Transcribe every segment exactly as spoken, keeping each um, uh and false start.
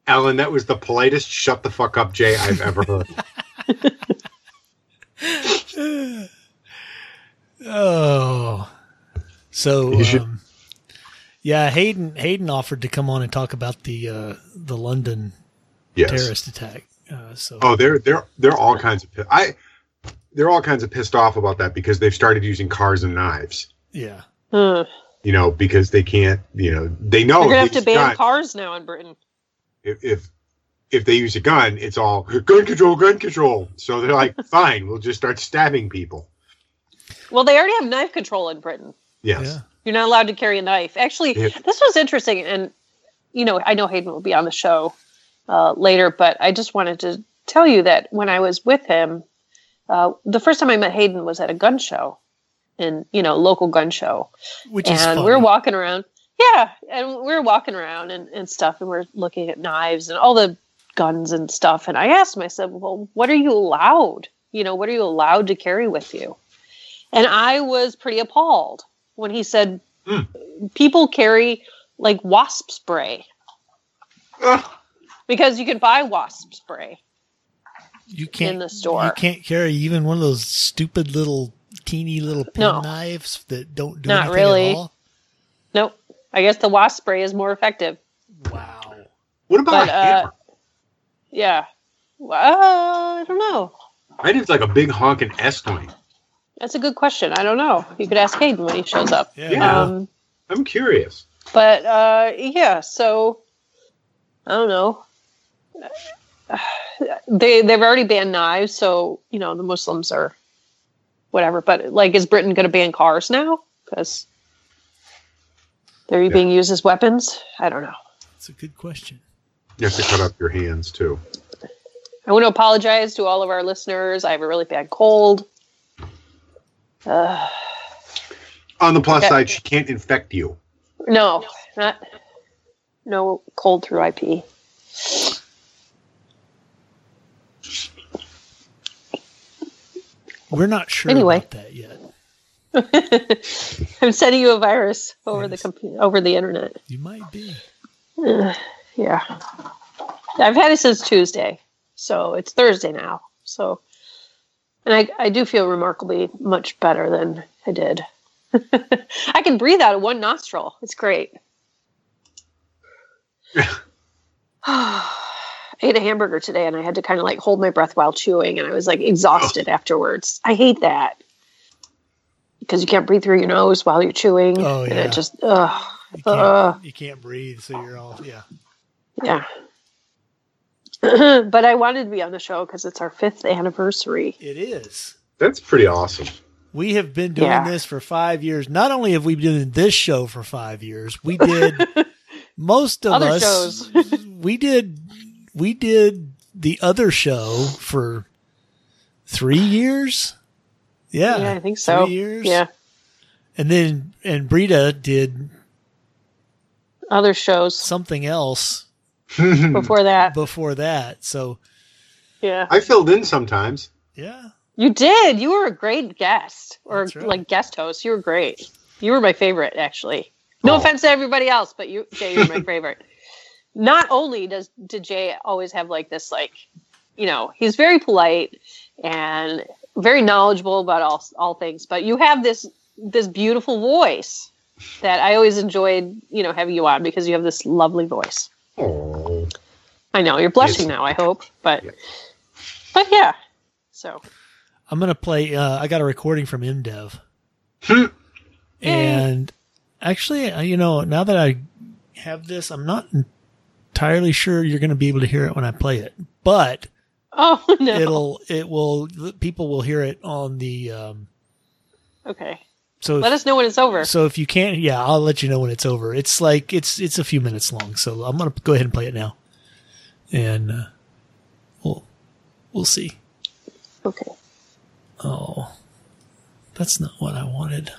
Alan, that was the politest shut the fuck up, Jay, I've ever heard. Oh. So, You should- um, yeah, Hayden Hayden offered to come on and talk about the uh, the London Yes. terrorist attack. Uh, so, Oh, they're they're they're all kinds of pi- I they're all kinds of pissed off about that because they've started using cars and knives. yeah. Hmm. You know, because they can't. You know, they know They're gonna if have to they use a ban gun- cars now in Britain. If, if if they use a gun, it's all gun control, gun control. So they're like, fine, we'll just start stabbing people. Well, they already have knife control in Britain. Yes. Yeah. You're not allowed to carry a knife. Actually, Yeah. this was interesting, and you know, I know Hayden will be on the show uh, later, but I just wanted to tell you that when I was with him, uh, the first time I met Hayden was at a gun show, in you know, local gun show, Which is and funny. we were walking around. Yeah, and we were walking around and, and stuff, and we're looking at knives and all the guns and stuff. And I asked him, I said, "Well, what are you allowed? You know, what are you allowed to carry with you?" And I was pretty appalled when he said, Hmm. people carry like wasp spray Ugh. because you can buy wasp spray. you can't in the store. You can't carry even one of those stupid little teeny little pen No. knives that don't do Not anything really. at all. Nope. I guess the wasp spray is more effective. Wow. What about But, a uh, hammer? Yeah. Well, I don't know. I did like a big honking S-twing. That's a good question. I don't know. You could ask Hayden when he shows up. Yeah. Yeah. Um, I'm curious. but uh, yeah, so I don't know. They they've already banned knives, so you know the Muslims are whatever. But like, is Britain going to ban cars now because they're Yeah. being used as weapons? I don't know. That's a good question. You have to cut up your hands too. I want to apologize to all of our listeners. I have a really bad cold. Uh, On the plus Okay. side, she can't infect you. no, not no cold through I P. We're not sure Anyway. about that yet. I'm sending you a virus over the Yes. computer, over the internet. You might be. Uh, yeah, I've had it since Tuesday, so it's Thursday now. So, and I I do feel remarkably much better than I did. I can breathe out of one nostril. It's great. I ate a hamburger today, and I had to kind of like hold my breath while chewing, and I was like exhausted afterwards. I hate that because you can't breathe through your nose while you're chewing. Oh, and yeah. it just ugh. You Uh. can't, you can't breathe, so you're all, yeah. Yeah. But I wanted to be on the show because it's our fifth anniversary. It is. That's pretty awesome. We have been doing Yeah. this for five years. Not only have we been doing this show for five years, we did most of Other us. shows. we did we did the other show for three years. Yeah, Yeah, I think so. Three years. Yeah. and then and Brita did Other shows something else before that. before that. So Yeah. I filled in sometimes. yeah, You did. You were a great guest or That's right. like guest host. You were great. You were my favorite, actually. No Oh. offense to everybody else, but you, Jay, you were my favorite. Not only does did Jay always have like this, like, you know, he's very polite and very knowledgeable about all all things, but you have this this beautiful voice that I always enjoyed, you know, having you on because you have this lovely voice. Oh, I know you're blushing Yes. now. I hope, but Yeah. but yeah. So I'm gonna play. Uh, I got a recording from MDev, Hmm. and actually, uh, you know, now that I have this, I'm not entirely sure you're going to be able to hear it when I play it, but oh no. it'll it will people will hear it on the. Um, Okay. so Let us know when it's over. so if you can't, yeah, I'll let you know when it's over. It's like it's it's a few minutes long, so I'm gonna go ahead and play it now, and uh, we'll we'll see. Okay. Oh, that's not what I wanted.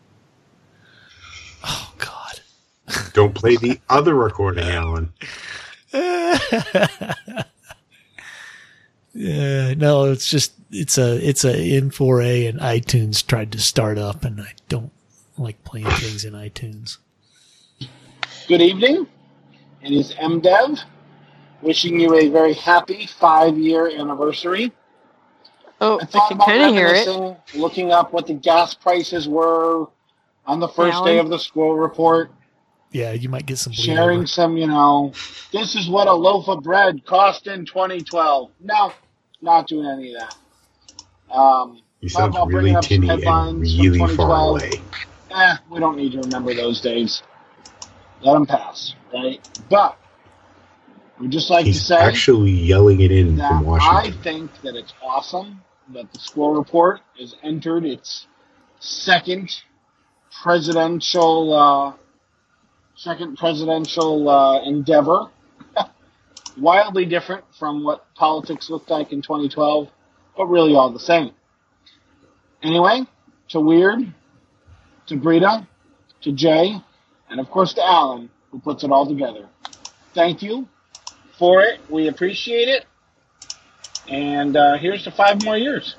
Oh, God. don't play the other recording, Alan. Yeah, no, it's just, it's a, it's a N four A and iTunes tried to start up and I don't like playing things in iTunes. Good evening. It is MDev. wishing you a very happy five-year anniversary. Oh, I I thought can about kind of hear it. reminiscing, looking up what the gas prices were on the first Alan? day of the school report, Yeah, you might get some bleed sharing over. some, you know, this is what a loaf of bread cost in twenty twelve. No, not doing any of that. Um, He thought sounds about really bringing up some tinny and headlines from really twenty far twelve. away. Eh, we don't need to remember those days. Let them pass, right? But we'd just like to He's say actually yelling it in that from I Washington. think that it's awesome that the school report has entered its second presidential uh, second presidential uh, endeavor. Wildly different from what politics looked like in twenty twelve, but really all the same. Anyway, to Weird, to Brita, to Jay, and of course to Alan, who puts it all together. Thank you for it. We appreciate it. And uh, here's to five more years.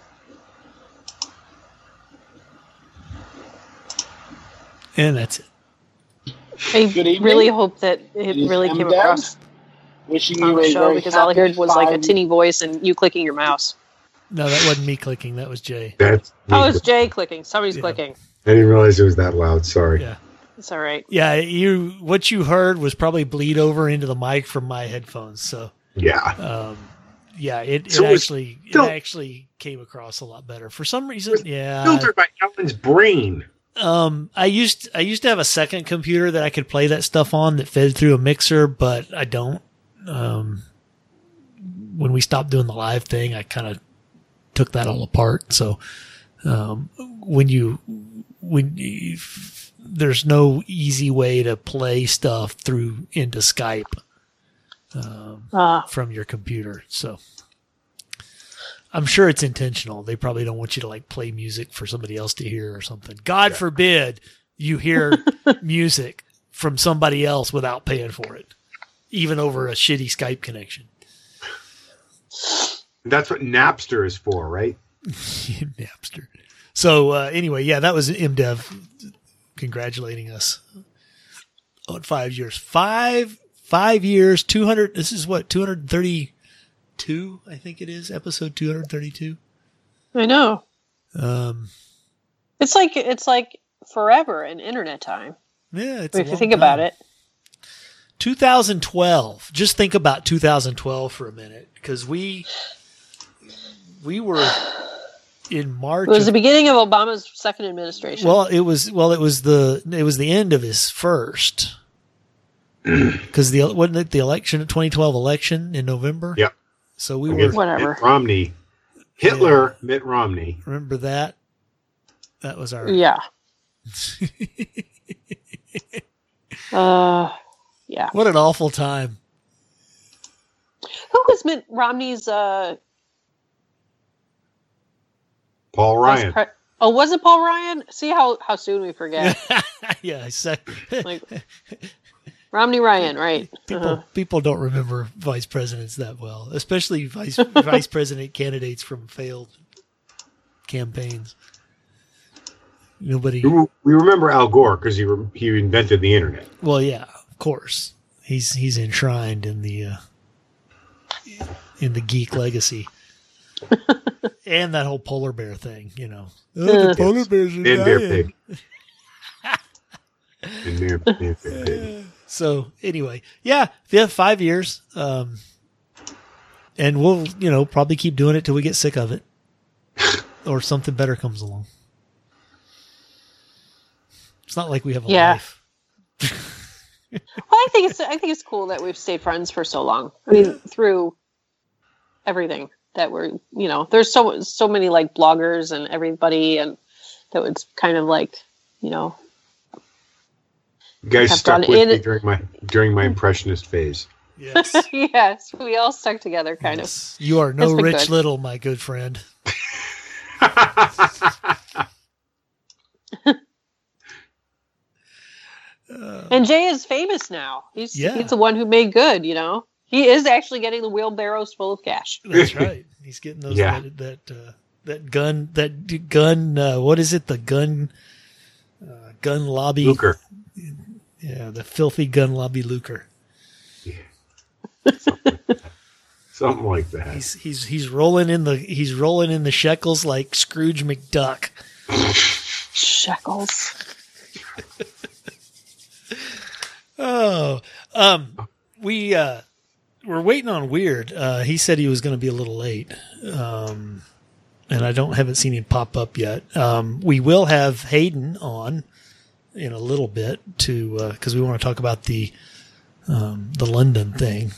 And that's it. I Good evening. really hope that it It is really came M Dev. across Wishing on you the a show very because all I happy heard was like a five- tinny voice and you clicking your mouse. No, that wasn't me clicking. That was Jay. That's Oh, it's Jay clicking. Somebody's Yeah. clicking. I didn't realize it was that loud. Sorry. Yeah. It's all right. Yeah, you what you heard was probably bleed over into the mic from my headphones. So, Yeah. um, yeah, it, it So it's actually it still- actually came across a lot better for some reason. Yeah, Filtered by Alan's brain. um, I used I used to have a second computer that I could play that stuff on that fed through a mixer, but I don't. Um, when we stopped doing the live thing, I kind of took that all apart. So, um, when you when you, there's no easy way to play stuff through into Skype um, Uh, from your computer. So I'm sure it's intentional. They probably don't want you to like play music for somebody else to hear or something. God forbid you hear music from somebody else without paying for it, even over a shitty Skype connection. That's what Napster is for, right? Napster. So uh, anyway, yeah, that was M Dev congratulating us on five years. Five five years, two hundred. This is what two hundred thirty-two. I think it is episode two hundred thirty-two. I know. Um, It's like it's like forever in internet time. yeah, it's a If you long think about time. it. two thousand twelve. Just think about two thousand twelve for a minute, because we we were in March. It was of- the beginning of Obama's second administration. Well, it was well, it was the it was the end of his first, because the wasn't it the election, twenty twelve election in November. Yep. So we Against were Whatever. Mitt Romney. Hitler, Mitt Romney. remember that. That was our yeah. uh, yeah. what an awful time. Who was Mitt Romney's? Uh, Paul vice Ryan. pre- oh, was it Paul Ryan? See how how soon we forget. Yeah, I said Like Romney Ryan, right? people Uh-huh. people don't remember vice presidents that well, especially vice vice president candidates from failed campaigns. Nobody. We we remember Al Gore because he re- he invented the internet. Well, yeah, of course. He's he's enshrined in the uh, in the geek legacy, and that whole polar bear thing. You know, oh, the Uh. polar bears are And Bear dying. Pig. And Bear, Bear, Bear Pig. So anyway, yeah, yeah, five years, um, and we'll you know probably keep doing it till we get sick of it, or something better comes along. It's not like we have a Yeah. life. Well, I think it's I think it's cool that we've stayed friends for so long. I mean, through everything that we're you know, there's so so many like bloggers and everybody, and that was kind of like you know. You guys Have stuck gone with in- me during my during my impressionist phase. Yes. Yes, we all stuck together, kind Yes. You are no It's been Rich good. Little, my good friend. of. And Jay is famous now. He's Yeah. he's the one who made good. You know, he is actually getting the wheelbarrows full of cash. That's right. He's getting those Yeah. that that, uh, that gun that d- gun. Uh, what is it? The gun uh, gun lobby. Luker. Yeah, the filthy gun lobby lucre. Something like that. He's he's he's rolling in the he's rolling in the shekels like Scrooge McDuck. Shekels. Oh, um, we uh, we're waiting on Weird. Uh, he said he was going to be a little late, um, and I don't haven't seen him pop up yet. Um, we will have Hayden on in a little bit to because we want to talk about the um, the London thing.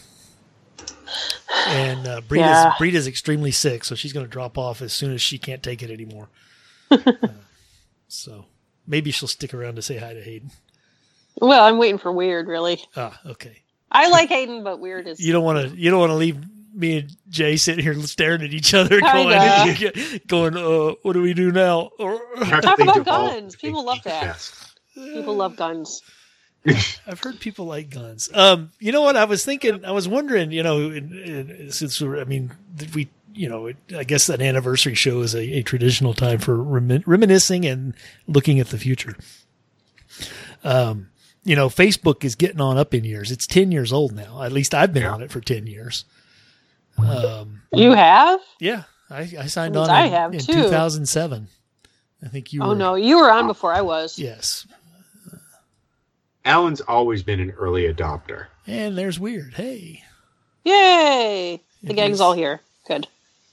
And uh, Breda's, Yeah. Breda's extremely sick, so she's going to drop off as soon as she can't take it anymore. uh, so maybe she'll stick around to say hi to Hayden. Well, I'm waiting for Weird, really. Ah, okay. I like Hayden, but Weird is. You don't want to. You don't want to leave me and Jay sitting here staring at each other, I going, going, uh, "What do we do now?" Or You have to Talk think about of all guns. the People big love geek that. fest. People love guns. I've heard people like guns. Um, you know what? I was thinking. I was wondering. You know, in, in, since we're, I mean, did we. You know, it, I guess an anniversary show is a, a traditional time for remin- reminiscing and looking at the future. Um, you know, Facebook is getting on up in years. It's ten years old now. At least I've been Yeah. on it for ten years. Um, You have? yeah, I, I signed Means on I in, have, in too. two thousand seven. I think you Oh were. no, you were on before I was. Yes. Alan's always been an early adopter. And there's Weird. Hey. Yay! The It gang's is. all here. Good.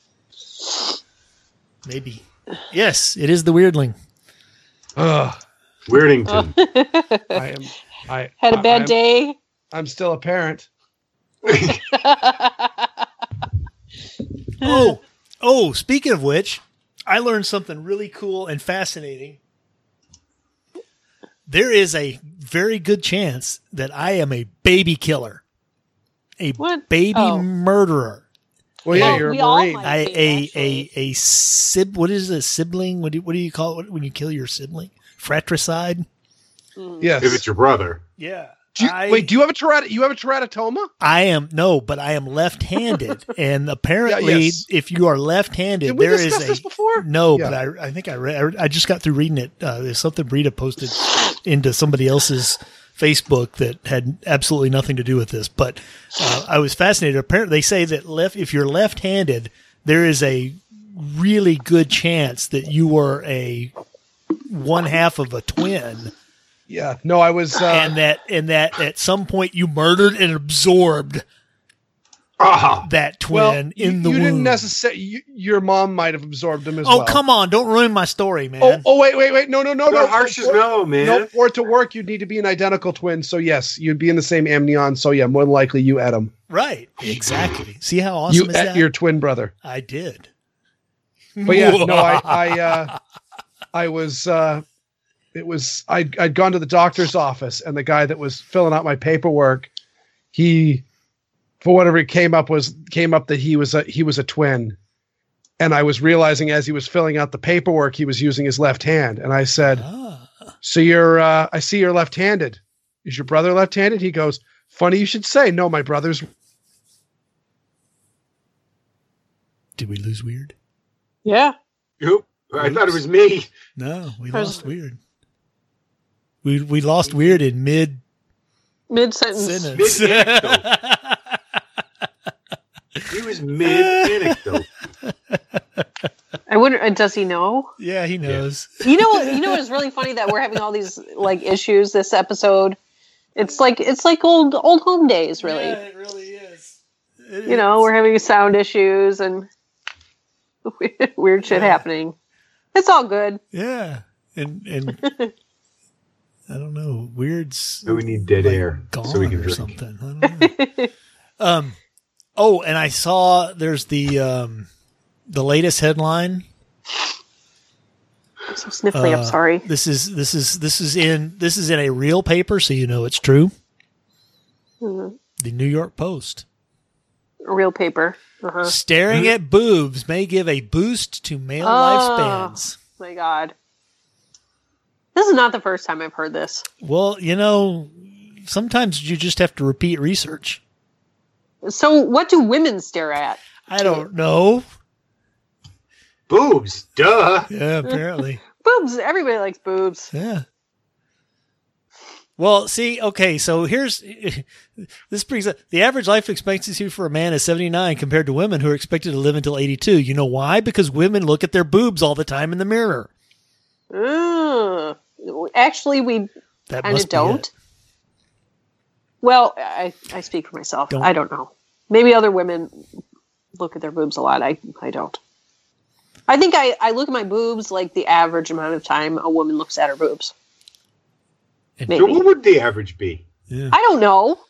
Maybe. Yes, it is the Weirdling. Ugh, Weirdington. I am. I Had a I- bad I'm, day. I'm still a parent. Oh, oh, speaking of which, I learned something really cool and fascinating. There is a very good chance that I am a baby killer, a What? baby Oh. murderer, Well, yeah, Well, you're we a all marine. might. I, be, a actually. a a sib. What is a sibling? What do you, what do you call it when you kill your sibling? Fratricide. Yes. If it's your brother. Yeah. Do you, I, wait, do you have a terat? You have a teratoma? I am no, but I am left-handed, and apparently, Yeah, yes. if you are left-handed, Did we there is discuss a this before? no. Yeah. But I, I think I read. I just got through reading it. Uh, there's something Brita posted into somebody else's Facebook that had absolutely nothing to do with this. But uh, I was fascinated. Apparently, they say that left if you're left-handed, there is a really good chance that you are a one half of a twin. Yeah. No, I was. Uh, and that and that at some point you murdered and absorbed Ah, that twin well, in you, the you womb. didn't necessarily. You, your mom might have absorbed him as oh well. come on! Don't ruin my story, man. Oh, oh, wait, wait, wait! No, no, no, no, no! harsh as For- mellow, man. No, for it to work, you'd need to be an identical twin. So yes, you'd be in the same amnion. So yeah, more than likely you ate him. Right? Exactly. See how awesome You is ate that? your twin brother. I did. But yeah, no, I, I, uh, I was. Uh, it was. I'd, I'd gone to the doctor's office, and the guy that was filling out my paperwork, he, for whatever it came up was came up that he was a he was a twin, and I was realizing as he was filling out the paperwork, he was using his left hand, and I said, Ah. "So you're, uh, I see you're left-handed. Is your brother left-handed?" He goes, "Funny you should say. No, my brother's." Did we lose Weird? Yeah. Oop, I thought it was me. No, we Pres- lost Weird. We we lost Weird in mid Mid sentence. sentence. Mid-anecdote. He was mid anecdote. I wonder. uh, Does he know? Yeah, he knows. You know. what- You know. It's really funny that we're having all these like issues this episode. It's like it's like old old home days, really. Yeah, it really is. It You know, is. we're having sound issues and weird shit Yeah. happening. It's all good. Yeah, and and I don't know. Weird's So we need dead like, air gone so we can or drink. something. I don't know. um. Oh, and I saw there's the um the latest headline. I'm so sniffly. Uh, I'm sorry. This is this is this is in this is in a real paper, so you know it's true. Mhm. The New York Post. Real paper. Uh-huh. Staring at boobs may give a boost to male Oh. lifespans. My God. This is not the first time I've heard this. Well, you know, sometimes you just have to repeat research. So, what do women stare at? I don't know. Boobs, duh. Yeah, apparently. Boobs. Everybody likes boobs. Yeah. Well, see, okay, so here's this brings up the average life expectancy for a man is seventy-nine compared to women who are expected to live until eighty-two. You know why? Because women look at their boobs all the time in the mirror. Uh, actually, we That kind must of be don't. it. Well, I, I speak for myself. Don't. I don't know. Maybe other women look at their boobs a lot. I, I don't. I think I, I look at my boobs like the average amount of time a woman looks at her boobs. And- Maybe. So what would the average be? Yeah. I don't know.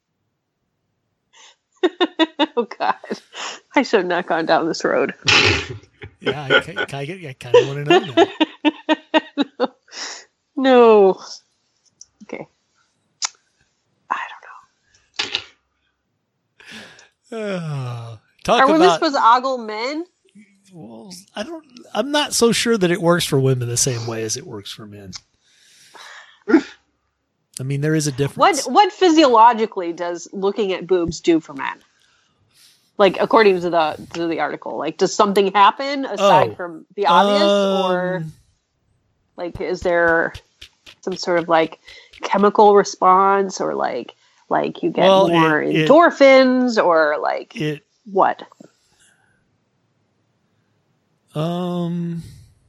Oh, God. I should have not gone down this road. Yeah, I, I, I, I kind of want to know now. No. Okay. I don't know. Uh, talk Are women about. supposed to ogle men? Well, I don't. I'm not so sure that it works for women the same way as it works for men. I mean, there is a What difference. what physiologically does looking at boobs do for men? Like according to the to the article, like does something happen aside Oh. from the obvious, Um, or like is there some sort of like chemical response, or like like you get Well, more it- it- endorphins, or like It. what? Um.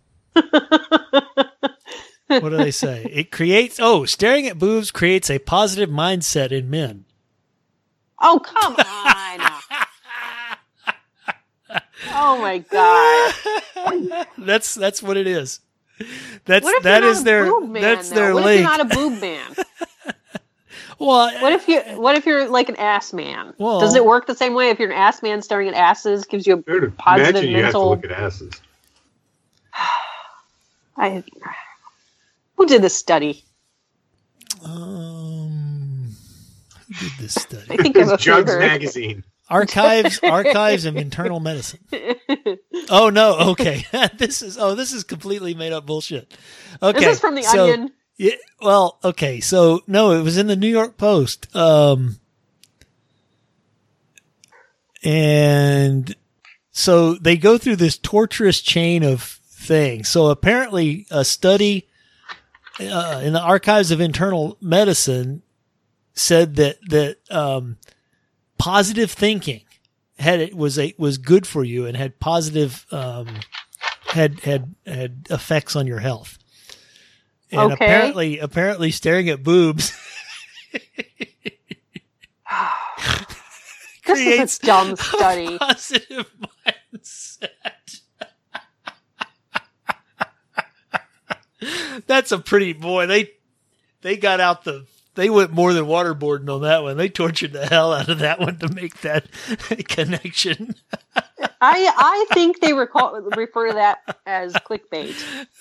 What do they say? It creates. Oh, staring at boobs creates a positive mindset in men. Oh come on! Oh my god! That's that's what it is. That's What if that you're is not a their boob man, that's though? their What if link. you're not a boob man? Well, What if you what if you're like an ass man? Well- Does it work the same way? If you're an ass man staring at asses, gives you a I would positive imagine you have to mental. look at asses. I who did this study? um, who did this I study? think of a It's Jugs fever. magazine. Archives, archives of internal medicine. Oh no, okay. This is oh, this is completely made up bullshit. Okay, This is from the so- Onion. Yeah, well, okay, so no, it was in the New York Post. Um, and so they go through this torturous chain of things. So apparently a study uh, in the Archives of Internal Medicine said that, that, um, positive thinking had it was a, was good for you and had positive, um, had, had, had effects on your health. And Okay. apparently, apparently staring at boobs This creates is a dumb study. a positive mindset. That's a pretty boy. They they got out the they went more than waterboarding on that one. They tortured the hell out of that one to make that connection. I I think they recall, refer to that as clickbait.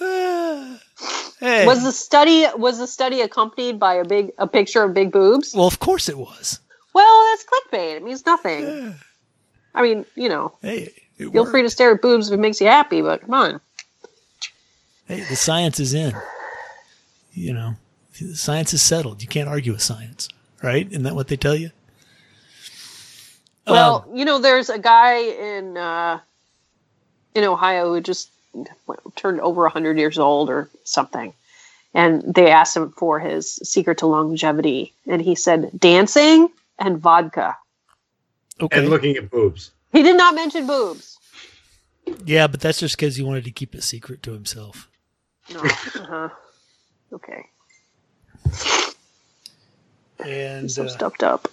Hey. Was the study was the study accompanied by a big a picture of big boobs? Well, of course it was. Well, that's clickbait. It means nothing. I mean, you know, Hey, it feel worked. free to stare at boobs if it makes you happy, but come on. Hey, the science is in. You know, the science is settled. You can't argue with science, right? Isn't that what they tell you? Well, Um, you know, there's a guy in uh, in Ohio who just what, turned over one hundred years old or something. And they asked him for his secret to longevity. And he said dancing and vodka. okay. And looking at boobs. He did not mention boobs. Yeah, but that's just because he wanted to keep it secret to himself. No. Uh-huh. Okay. And So uh, stuffed up.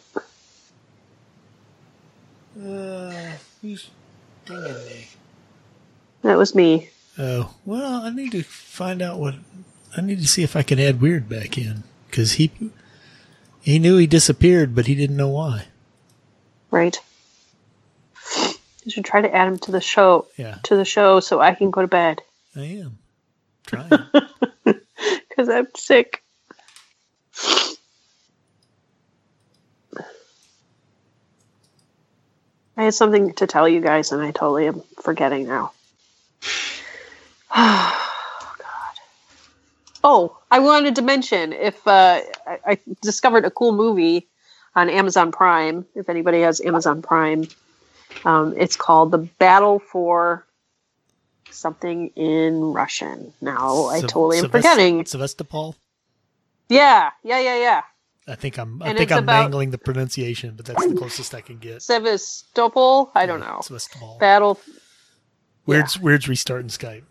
uh, who's dinging me? That was me. Oh, well, I need to find out what I need to see if I can add Weird back in because he he knew he disappeared, but he didn't know why. Right. You should try to add him to the show. Yeah, To the show so I can go to bed. I am trying. Because I'm sick. I had something to tell you guys, and I totally am forgetting now. Oh, God. Oh, I wanted to mention if uh, I, I discovered a cool movie on Amazon Prime. If anybody has Amazon Prime, um, it's called The Battle for something in Russian. Now I Sev- totally am Sevast- forgetting. Sevastopol. Yeah, yeah, yeah, yeah. I think I'm. I And think it's I'm about- mangling the pronunciation, but that's the closest I can get. Sevastopol. I don't know. Sevastopol. Battle. Weird's Weird's restarting Skype.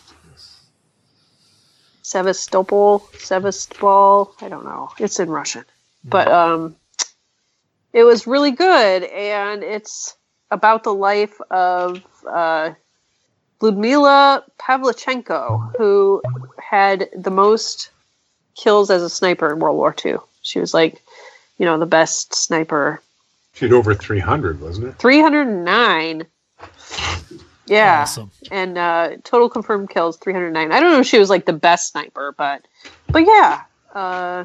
Sevastopol. Sevastopol. I don't know. It's in Russian, but um, it was really good, and it's about the life of uh, Ludmila Pavlichenko, who had the most kills as a sniper in World War Two. She was like, you know, the best sniper. She had over three hundred, wasn't it? three hundred nine. Yeah. Awesome. And uh, total confirmed kills, three hundred nine. I don't know if she was like the best sniper, but but yeah. Uh,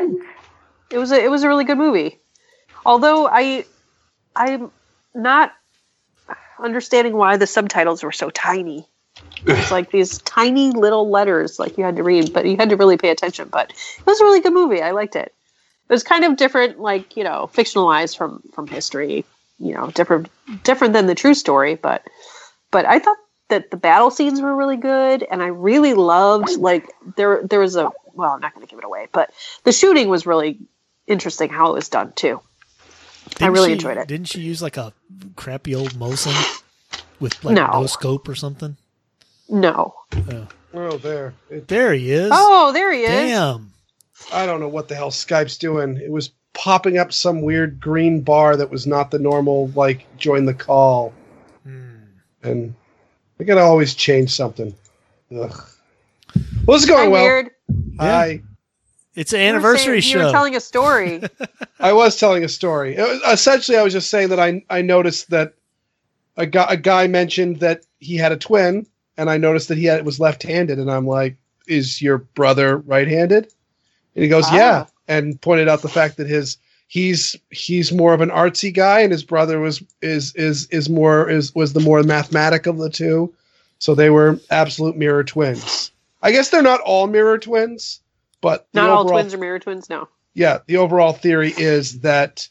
it was a, it was a really good movie. Although I I'm not understanding why the subtitles were so tiny. It's like these tiny little letters like you had to read, but you had to really pay attention. But it was a really good movie. I liked it. It was kind of different, like, you know, fictionalized from, from history, you know, different different than the true story. But but I thought that the battle scenes were really good, and I really loved, like, there there was a, well, I'm not going to give it away, but the shooting was really interesting how it was done, too. Didn't I really she- enjoyed it. Didn't she use like a crappy old Mosin with like No. no scope or something? No. Oh. Oh, there. It, There he is. Oh, there he is. Damn. I don't know what the hell Skype's doing. It was popping up some weird green bar that was not the normal, like, join the call. Hmm. And I gotta always change something. Ugh. Well, this is going Hi, well. Weird. I It's an You were anniversary saying- You show. were telling a story. I was telling a story. It was, essentially, I was just saying that I I noticed that a guy a guy mentioned that he had a twin, and I noticed that he had, was left-handed, and I'm like, "Is your brother right-handed?" And he goes, Ah. "Yeah," and pointed out the fact that his he's he's more of an artsy guy, and his brother was is is is more is was the more mathematic of the two, so they were absolute mirror twins. I guess they're not all mirror twins, but the Not all overall- twins are mirror twins, no. yeah, the overall theory is that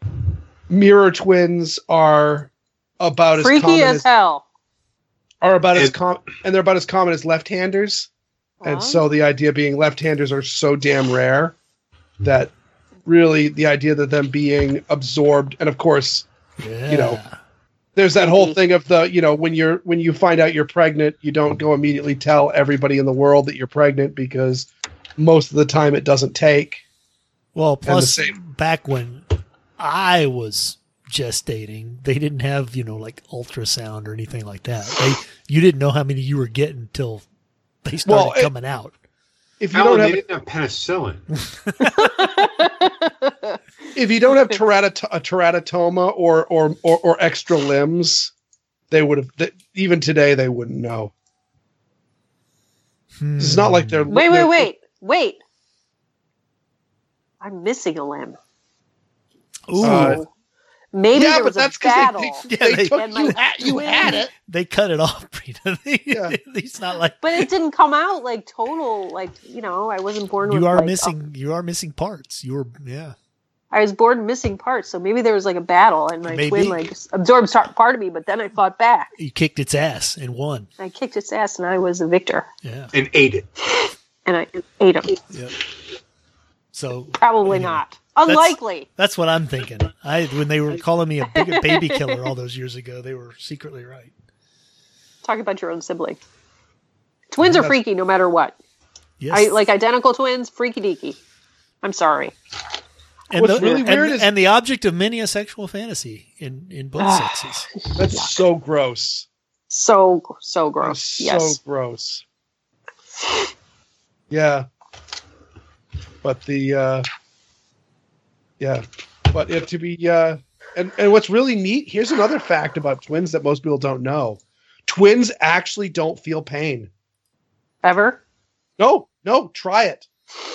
mirror twins are about as Freaky common as as, hell. are about as And- com- and they're about as common as left-handers. And Oh. so the idea being left-handers are so damn rare that really the idea that them being absorbed, and of course Yeah. you know, there's that whole Maybe. thing of the, you know, when you're when you find out you're pregnant, you don't go immediately tell everybody in the world that you're pregnant because most of the time it doesn't take. Well, the plus same- back when I was gestating, they didn't have, you know, like ultrasound or anything like that. They you didn't know how many you were getting until they started Well, it- coming out. If you Alan, don't they have didn't have penicillin. if you don't have teratot- a teratoma or, or or or extra limbs, they would have. Th- even today, they wouldn't know. It's not like they're Wait, they're- wait, wait, wait. I'm missing a limb. Ooh, Uh, Maybe Yeah, there but was that's a because battle. they, Yeah, they, they- took And you. my Had, you twin- had it. they cut it off, Rita. They- Yeah. It's not like But it didn't come out like total, like, you know, I wasn't born with you are like, missing. You are missing parts. You were, yeah. I was born missing parts, so maybe there was like a battle and my Maybe. twin like absorbed start- part of me, but then I fought back. You kicked its ass and won. I kicked its ass and I was a victor. Yeah. And ate it. And I ate him. Yep. So Probably Anyway, not. Unlikely. that's what I'm thinking. I when they were calling me a big baby killer all those years ago, they were secretly right. Talk about your own sibling. Twins are That's- freaky no matter what. Yes. I like identical twins, freaky deaky. I'm sorry. and What's the, really and, weird is- and the object of many a sexual fantasy in in both Ah. sexes. That's so gross. So so That's gross. so Yes. gross. Yeah. But the uh yeah. But it to be uh and, and what's really neat, here's another fact about twins that most people don't know. Twins actually don't feel pain. Ever? No, no, try it.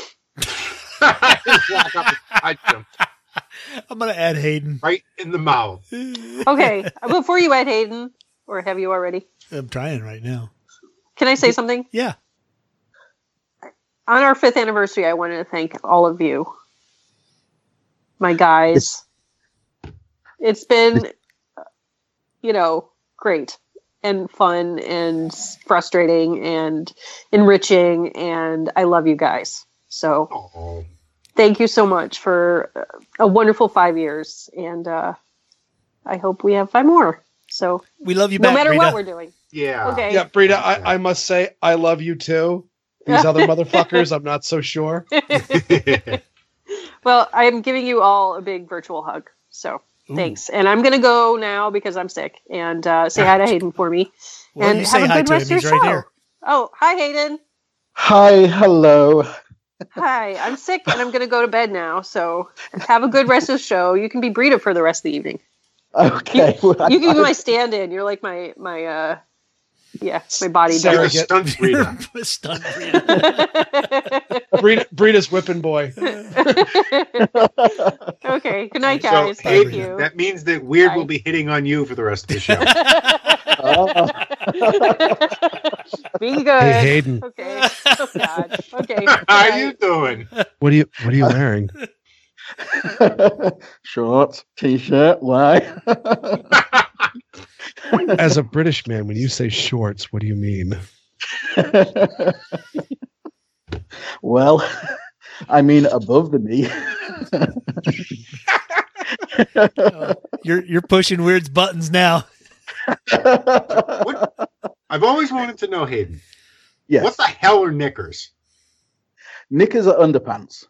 Walk up and touch him I'm gonna add Hayden. right in the mouth. Okay. Before you add Hayden, or have you already? I'm trying right now. Can I say something? Yeah. On our fifth anniversary, I wanted to thank all of you, my guys. It's been, you know, great and fun and frustrating and enriching, and I love you guys. So Oh, thank you so much for a wonderful five years. And uh, I hope we have five more. So We love you no back, matter Brita. what we're doing. yeah. Okay. Yeah, Brita, I, I must say I love you too. These other motherfuckers, I'm not so sure. Well, I'm giving you all a big virtual hug. So Ooh. thanks. And I'm going to go now because I'm sick. And uh, say hi to Hayden for me. Well, and you have say a hi good to rest him. of He's your right show. here. Oh, hi, Hayden. Hi, hello. Hi, I'm sick and I'm going to go to bed now. So have a good rest of the show. You can be Brita for the rest of the evening. Okay. You, well, you can be I- my stand-in. You're like my my uh, yeah, my body Sarah, double. get- Stunt Brita. Stunned Brita. Brita, Brita's whipping boy. Okay. Good night, So, guys. Thank Hayden, you. that means that Weird Bye. will be hitting on you for the rest of the show. Be good. Hey, Hayden, Okay. Oh God. Okay. How Good are night. you doing? what are you what are you wearing? Shorts, t-shirt, why? As a British man, when you say shorts, what do you mean? Well, I mean above the knee. Oh, you're you're pushing Weird's buttons now. What? I've always wanted to know, Hayden. Yes. What the hell are knickers? Knickers are underpants.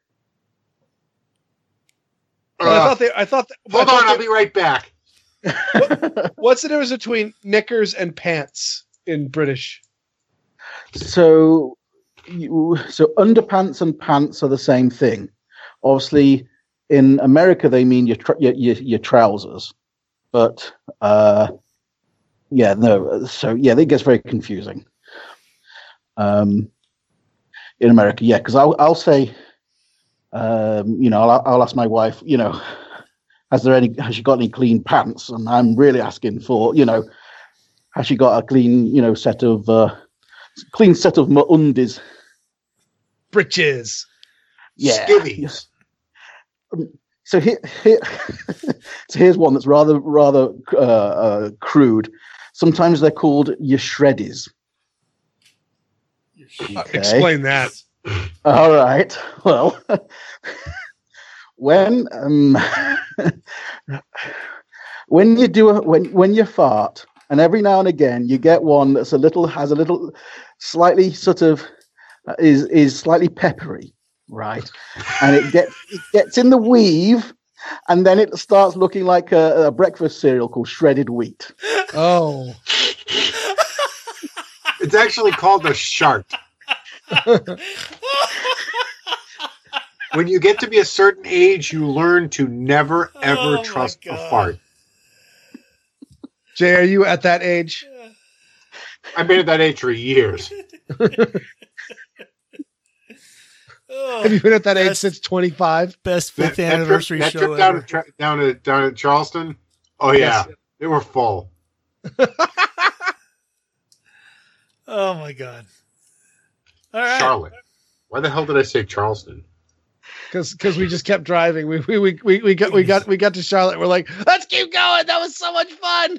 But I Uh, thought they. I thought. That, hold I thought on, I'll they- be right back. What's the difference between knickers and pants in British? So, you, so underpants and pants are the same thing. Obviously, in America they mean your tr- your, your, your trousers, but uh, yeah, no. So yeah, it gets very confusing. Um, in America, yeah, because I'll I'll say, um, you know, I'll I'll ask my wife, you know, has there any has she got any clean pants? And I'm really asking for, you know, has she got a clean, you know, set of uh, clean set of my undies? Britches. Yeah. Skivvies. Yes. Um, so here, here so here's one that's rather rather uh, uh, crude. Sometimes they're called your shreddies. Uh, explain that. All right. Well, when um, when you do a, when when you fart, and every now and again you get one that's a little has a little slightly sort of uh, is is slightly peppery, right? And it gets it gets in the weave, and then it starts looking like a, a breakfast cereal called shredded wheat. Oh, It's actually called a shart. When you get to be a certain age, you learn to never ever Oh, my trust a God. fart. Jay, are you at that age? I've been at that age for years. Oh, Have you been at that age Best- since twenty-five? best That, fifth that anniversary trip, that show trip down, ever. to, tra- down to down to Charleston. Oh yeah, Yes. they were full. Oh my God! All right, Charlotte. Why the hell did I say Charleston? Because because we just kept driving. We we we we we got we got we got to Charlotte. We're like, let's keep going. That was so much fun.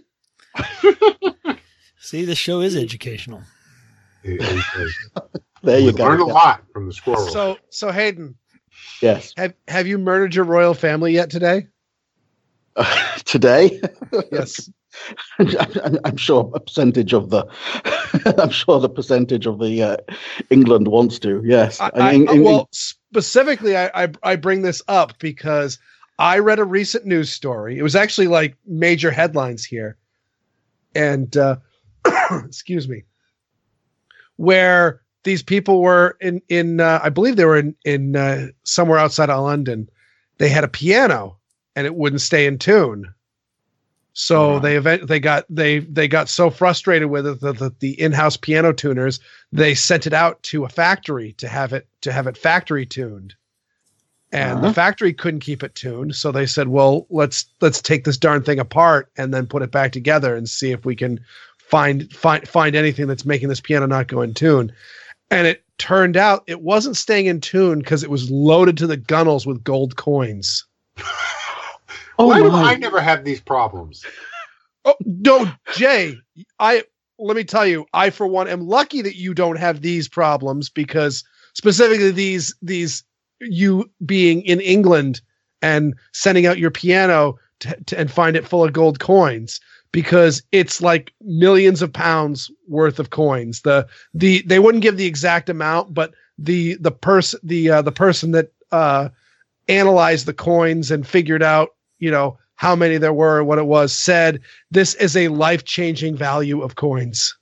see, the show is educational. There we you go. learned a lot from the squirrel. So so Hayden, Yes. have have you murdered your royal family yet today? Today. Yes. I'm, I'm sure a percentage of the, I'm sure the percentage of the uh, England wants to. Yes. I, And I, in- in- well, specifically, I, I I bring this up because I read a recent news story. It was actually like major headlines here, and uh, excuse me, where these people were in in uh, I believe they were in in uh, somewhere outside of London. They had a piano and it wouldn't stay in tune. So Wow. they event they got they they got so frustrated with it that the, the in-house piano tuners, they sent it out to a factory to have it to have it factory tuned. And Uh-huh. the factory couldn't keep it tuned, so they said, "Well, let's let's take this darn thing apart and then put it back together and see if we can find find find anything that's making this piano not go in tune." And it turned out it wasn't staying in tune because it was loaded to the gunnels with gold coins. oh Why do my. I never have these problems? Oh no, Jay! I let me tell you, I for one am lucky that you don't have these problems because specifically these these you being in England and sending out your piano to, to, and find it full of gold coins, because it's like millions of pounds worth of coins. The the they wouldn't give the exact amount, but the the person the uh, the person that uh, analyzed the coins and figured out, you know, how many there were and what it was, said this is a life-changing value of coins.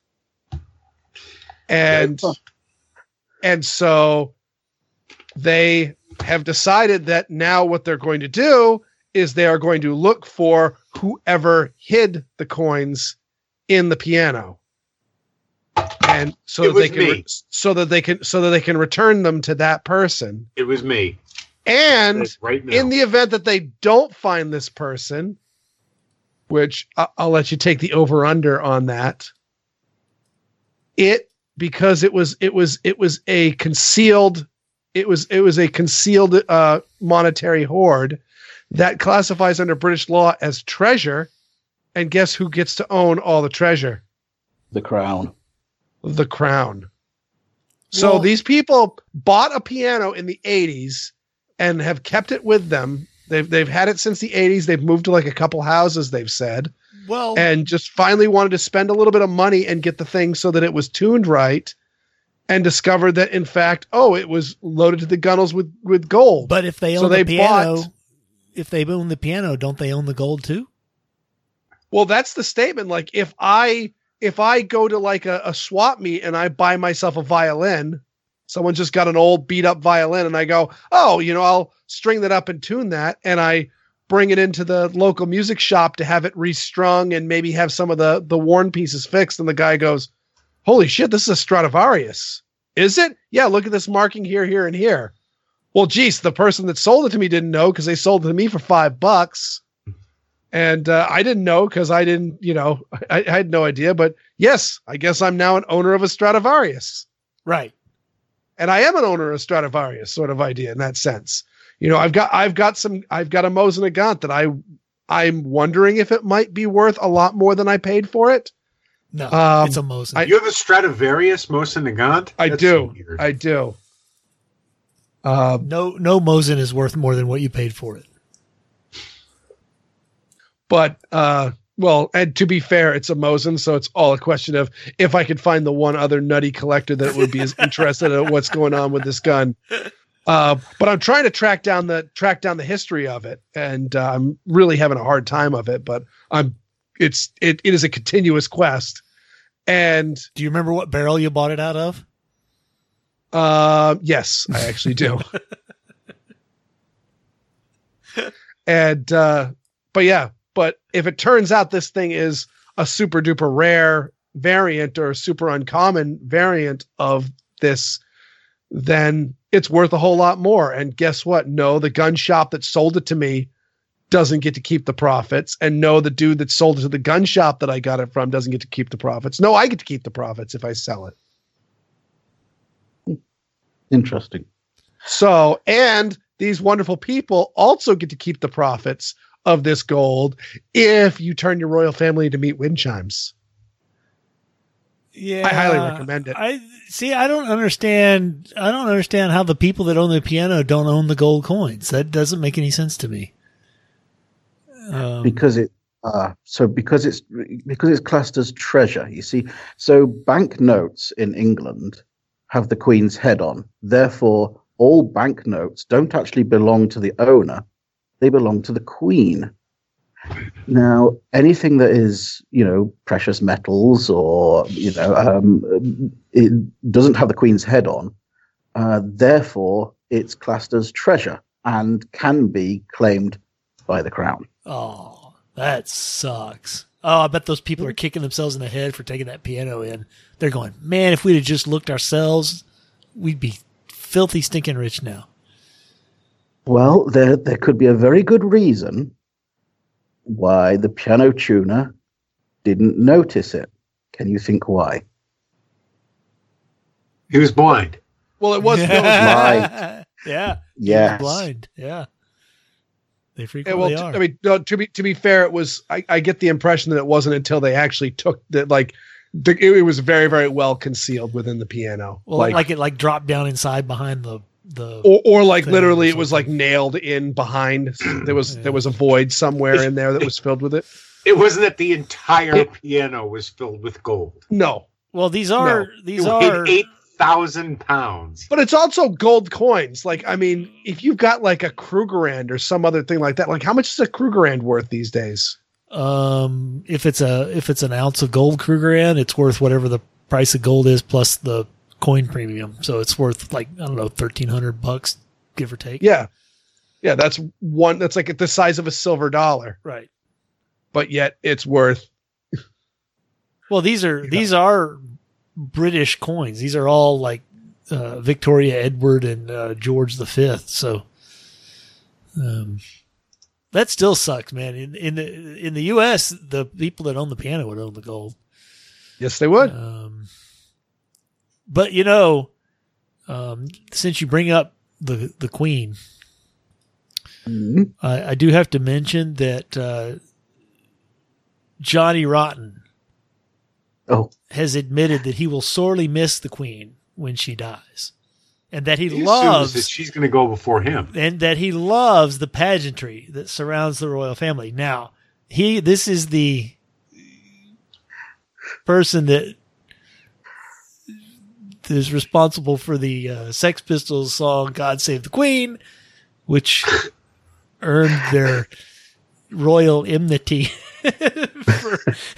And and so they have decided that now what they're going to do is they are going to look for whoever hid the coins in the piano. And so that they can re- so that they can so that they can return them to that person. It was me. And right now. In the event that they don't find this person, which I'll, I'll let you take the over under on that, it because it was it was it was a concealed it was it was a concealed uh, monetary hoard that classifies under British law as treasure. And guess who gets to own all the treasure? The crown. The crown. So Well- these people bought a piano in the eighties and have kept it with them. They've they've had it since the eighties. They've moved to like a couple houses, they've said, Well, and just finally wanted to spend a little bit of money and get the thing so that it was tuned right, and discovered that in fact, oh, it was loaded to the gunnels with with gold. but if they So own they the piano, bought- if they own the piano, don't they own the gold too? Well, that's the statement. Like if I if I go to like a, a swap meet and I buy myself a violin, someone just got an old beat up violin, and I go, oh, you know, I'll string that up and tune that, and I bring it into the local music shop to have it restrung and maybe have some of the the worn pieces fixed. And the guy goes, holy shit, this is a Stradivarius. Is it? Yeah, look at this marking here, here, and here. Well, geez, the person that sold it to me didn't know because they sold it to me for five bucks. And uh, I didn't know because I didn't, you know, I, I had no idea. But yes, I guess I'm now an owner of a Stradivarius. Right. And I am an owner of Stradivarius sort of idea in that sense. You know, I've got I've got some I've got a Mosin Nagant that I I'm wondering if it might be worth a lot more than I paid for it. No, Um, it's a Mosin. I- You have a Stradivarius Mosin Nagant? I That's do. so weird. I do. Uh, no, no Mosin is worth more than what you paid for it. but uh, well, and to be fair, it's a Mosin, so it's all a question of if I could find the one other nutty collector that would be as interested in what's going on with this gun. Uh, but I'm trying to track down the track down the history of it, and uh, I'm really having a hard time of it. But I'm it's it it is a continuous quest, and Do you remember what barrel you bought it out of? uh, yes, I actually do. and uh, but yeah, but if it turns out this thing is a super duper rare variant or a super uncommon variant of this, then it's worth a whole lot more. And guess what? No, the gun shop that sold it to me doesn't get to keep the profits. And no, the dude that sold it to the gun shop that I got it from doesn't get to keep the profits. No, I get to keep the profits if I sell it. Interesting. So, and these wonderful people also get to keep the profits of this gold if you turn your royal family into meat wind chimes. Yeah, I highly recommend it. I see. I don't understand. I don't understand how the people that own the piano don't own the gold coins. That doesn't make any sense to me. Um, because it uh, so because it's because it's classed as treasure, you see. So banknotes in England have the Queen's head on. Therefore, all banknotes don't actually belong to the owner; they belong to the Queen. Now, anything that is, you know, precious metals or, you know, um, it doesn't have the Queen's head on. Uh, therefore, it's classed as treasure and can be claimed by the Crown. oh, that sucks. Oh, I bet those people are kicking themselves in the head for taking that piano in. They're going, man, if we'd have just looked ourselves, we'd be filthy stinking rich now. Well, there there could be a very good reason why the piano tuner didn't notice it. Can you think why? He was blind. Well, it was Bill's blind. Yeah. Yes. Blind. Yeah. They Yeah, frequently well, t- are. I mean, no, to be to be fair, it was. I, I get the impression that it wasn't until they actually took that, like, the, it, it was very, very well concealed within the piano. Well, like, like it like dropped down inside behind the the or, or like literally or it was like nailed in behind. There was Yeah. there was a void somewhere in there that was filled with it. It wasn't that the entire piano was filled with gold. No, Well, these are No. these it are weighed eight thousand pounds. but it's also gold coins. Like, I mean, if you've got like a Krugerrand or some other thing like that, like how much is a Krugerrand worth these days? um if it's a if it's an ounce of gold Krugerrand, it's worth whatever the price of gold is plus the coin premium. So it's worth like I don't know thirteen hundred bucks, give or take. Yeah, yeah, that's one. That's like the size of a silver dollar, Right. but yet it's worth. Well, these are these are British coins. These are all like uh, Victoria, Edward, and uh, George the Fifth. So um, that still sucks, man. In in the in the U S, the people that own the piano would own the gold. Yes, they would. Um, but you know, um, since you bring up the the Queen, Mhm. I, I do have to mention that uh, Johnny Rotten Oh, has admitted that he will sorely miss the Queen when she dies, and that he, He assumes loves that she's going to go before him. and that he loves the pageantry that surrounds the royal family. Now, he this is the person that is responsible for the uh, Sex Pistols song "God Save the Queen," which earned their royal enmity. for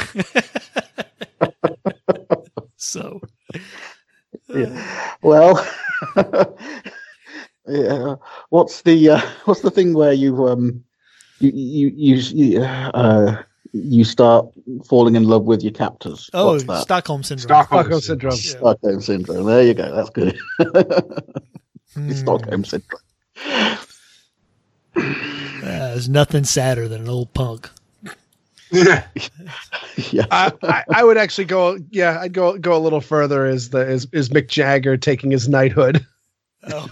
so, yeah. Well, yeah. What's the uh, what's the thing where you um you you you you, uh, you start falling in love with your captors? oh, What's that? Stockholm syndrome. Stockholm, Stockholm syndrome. Yeah. Stockholm syndrome. There you go. That's good. Hmm. Stockholm syndrome. Uh, there's nothing sadder than an old punk. Yeah. Yeah. I, I, I would actually go. Yeah, I'd go go a little further. Is the is, is Mick Jagger taking his knighthood? Oh,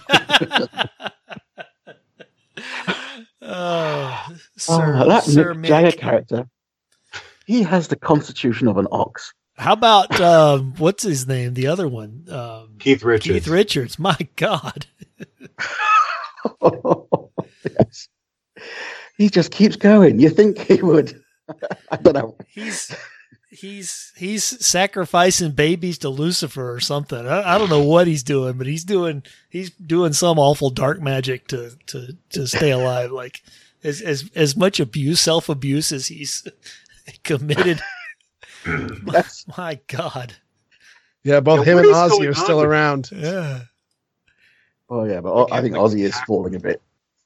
oh, Oh, Sir, that Sir Mick Jagger Mick. character. He has the constitution of an ox. How about um, what's his name? The other one, um, Keith Richards. Keith Richards. My God, Yes. He just keeps going. You think he would? I don't know. he's he's he's sacrificing babies to Lucifer or something. I, I don't know what he's doing, but he's doing he's doing some awful dark magic to to to stay alive. Like as as as much abuse, self abuse as he's committed. my, Yes. my God. Yeah, both Yeah, him what and is Ozzy going are on still with- around. Yeah. Oh yeah, but I think Ozzy is falling a bit.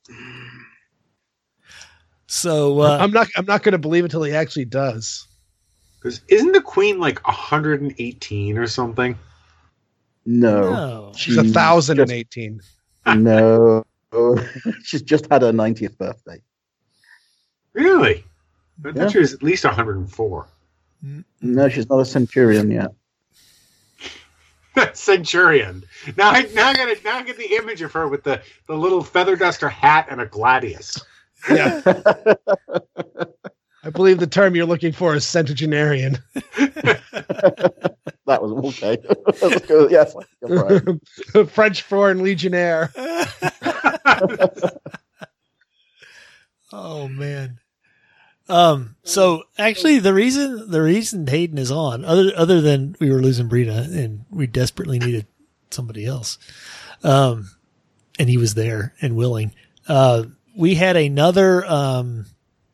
So uh, I'm not. I'm not going to believe it until he actually does. Because isn't the Queen like one hundred eighteen or something? No, no. She's a She's thousand and just- eighteen. no. She's just had her ninetieth birthday. Really? I thought Yeah. she was at least one hundred four. No, she's not a centurion yet. Centurion. Now I now I got now I get the image of her with the, the little feather duster hat and a gladius. Yeah, I believe the term you're looking for is centenarian. That was okay. Let's go. Yes, you're right. French foreign legionnaire. Oh man. Um. So actually, the reason the reason Hayden is on, other other than we were losing Brita and we desperately needed somebody else, um, and he was there and willing. Uh, we had another um.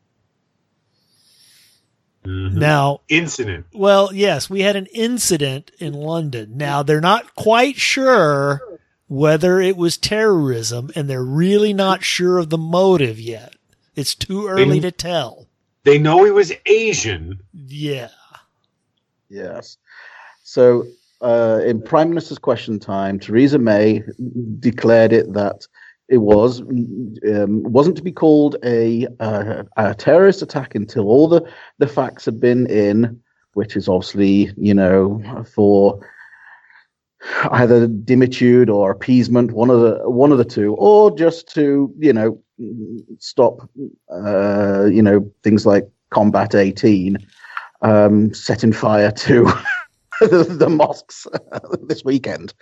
Mhm. Now, Incident. well, yes, we had an incident in London. Now they're not quite sure whether it was terrorism, and they're really not sure of the motive yet. It's too early to tell. They know he was Asian. Yeah. Yes. So, uh, in Prime Minister's question time, Theresa May declared it that it was um, wasn't to be called a, uh, a terrorist attack until all the, the facts had been in, which is obviously, you know, for either dimitude or appeasement, one of the one of the two, or just to, you know, stop, uh, you know, things like Combat eighteen, um, setting fire to the, the mosques this weekend.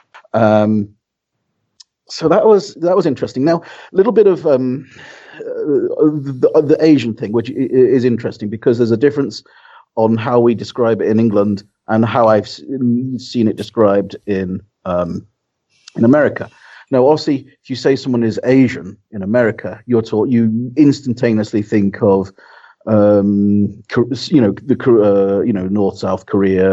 Um, so that was that was interesting. Now, a little bit of um, uh, the, the Asian thing, which is interesting because there's a difference on how we describe it in England and how I've seen it described in um, in America. Now, obviously, if you say someone is Asian in America, you're taught you instantaneously think of um, you know the uh, you know North South Korea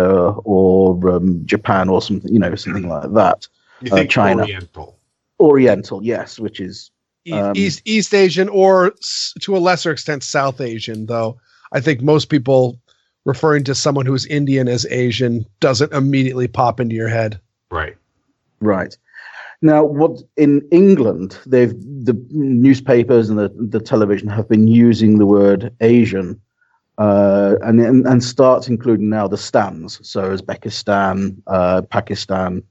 or um, Japan or something you know something like that. You think uh, China. Oriental. Oriental, yes, which is um, East East Asian, or to a lesser extent South Asian. Though I think most people referring to someone who's Indian as Asian doesn't immediately pop into your head. Right. Right. Now, what in England, they've the newspapers and the, the television have been using the word Asian, uh, and, and and starts including now the stans, so Uzbekistan, uh, Pakistan.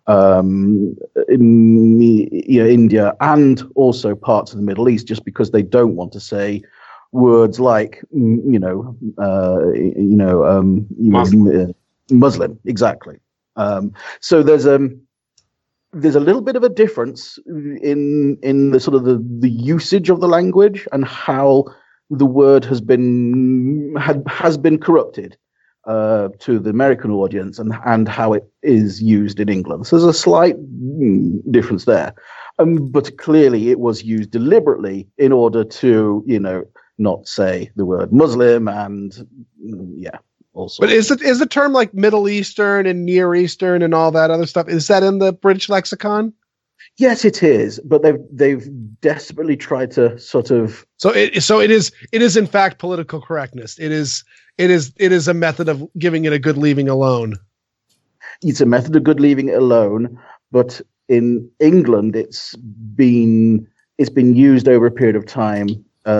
Um, in, you know, India, and also parts of the Middle East, just because they don't want to say words like, you know, uh, you know, um, you Muslim. know, Muslim, exactly. Um, so there's um, there's a little bit of a difference in in the sort of the, the usage of the language and how the word has been had, has been corrupted. Uh, to the American audience and and how it is used in England. So there's a slight mm, difference there, um, but clearly it was used deliberately in order to, you know, not say the word Muslim and mm, yeah, also. But is it is the term like Middle Eastern and Near Eastern and all that other stuff? Is that in the British lexicon? Yes, it is, but they've they've desperately tried to sort of. So it so it is it is in fact political correctness. It is. It is it is a method of giving it a good leaving alone. It's a method of good leaving it alone, but in England, it's been it's been used over a period of time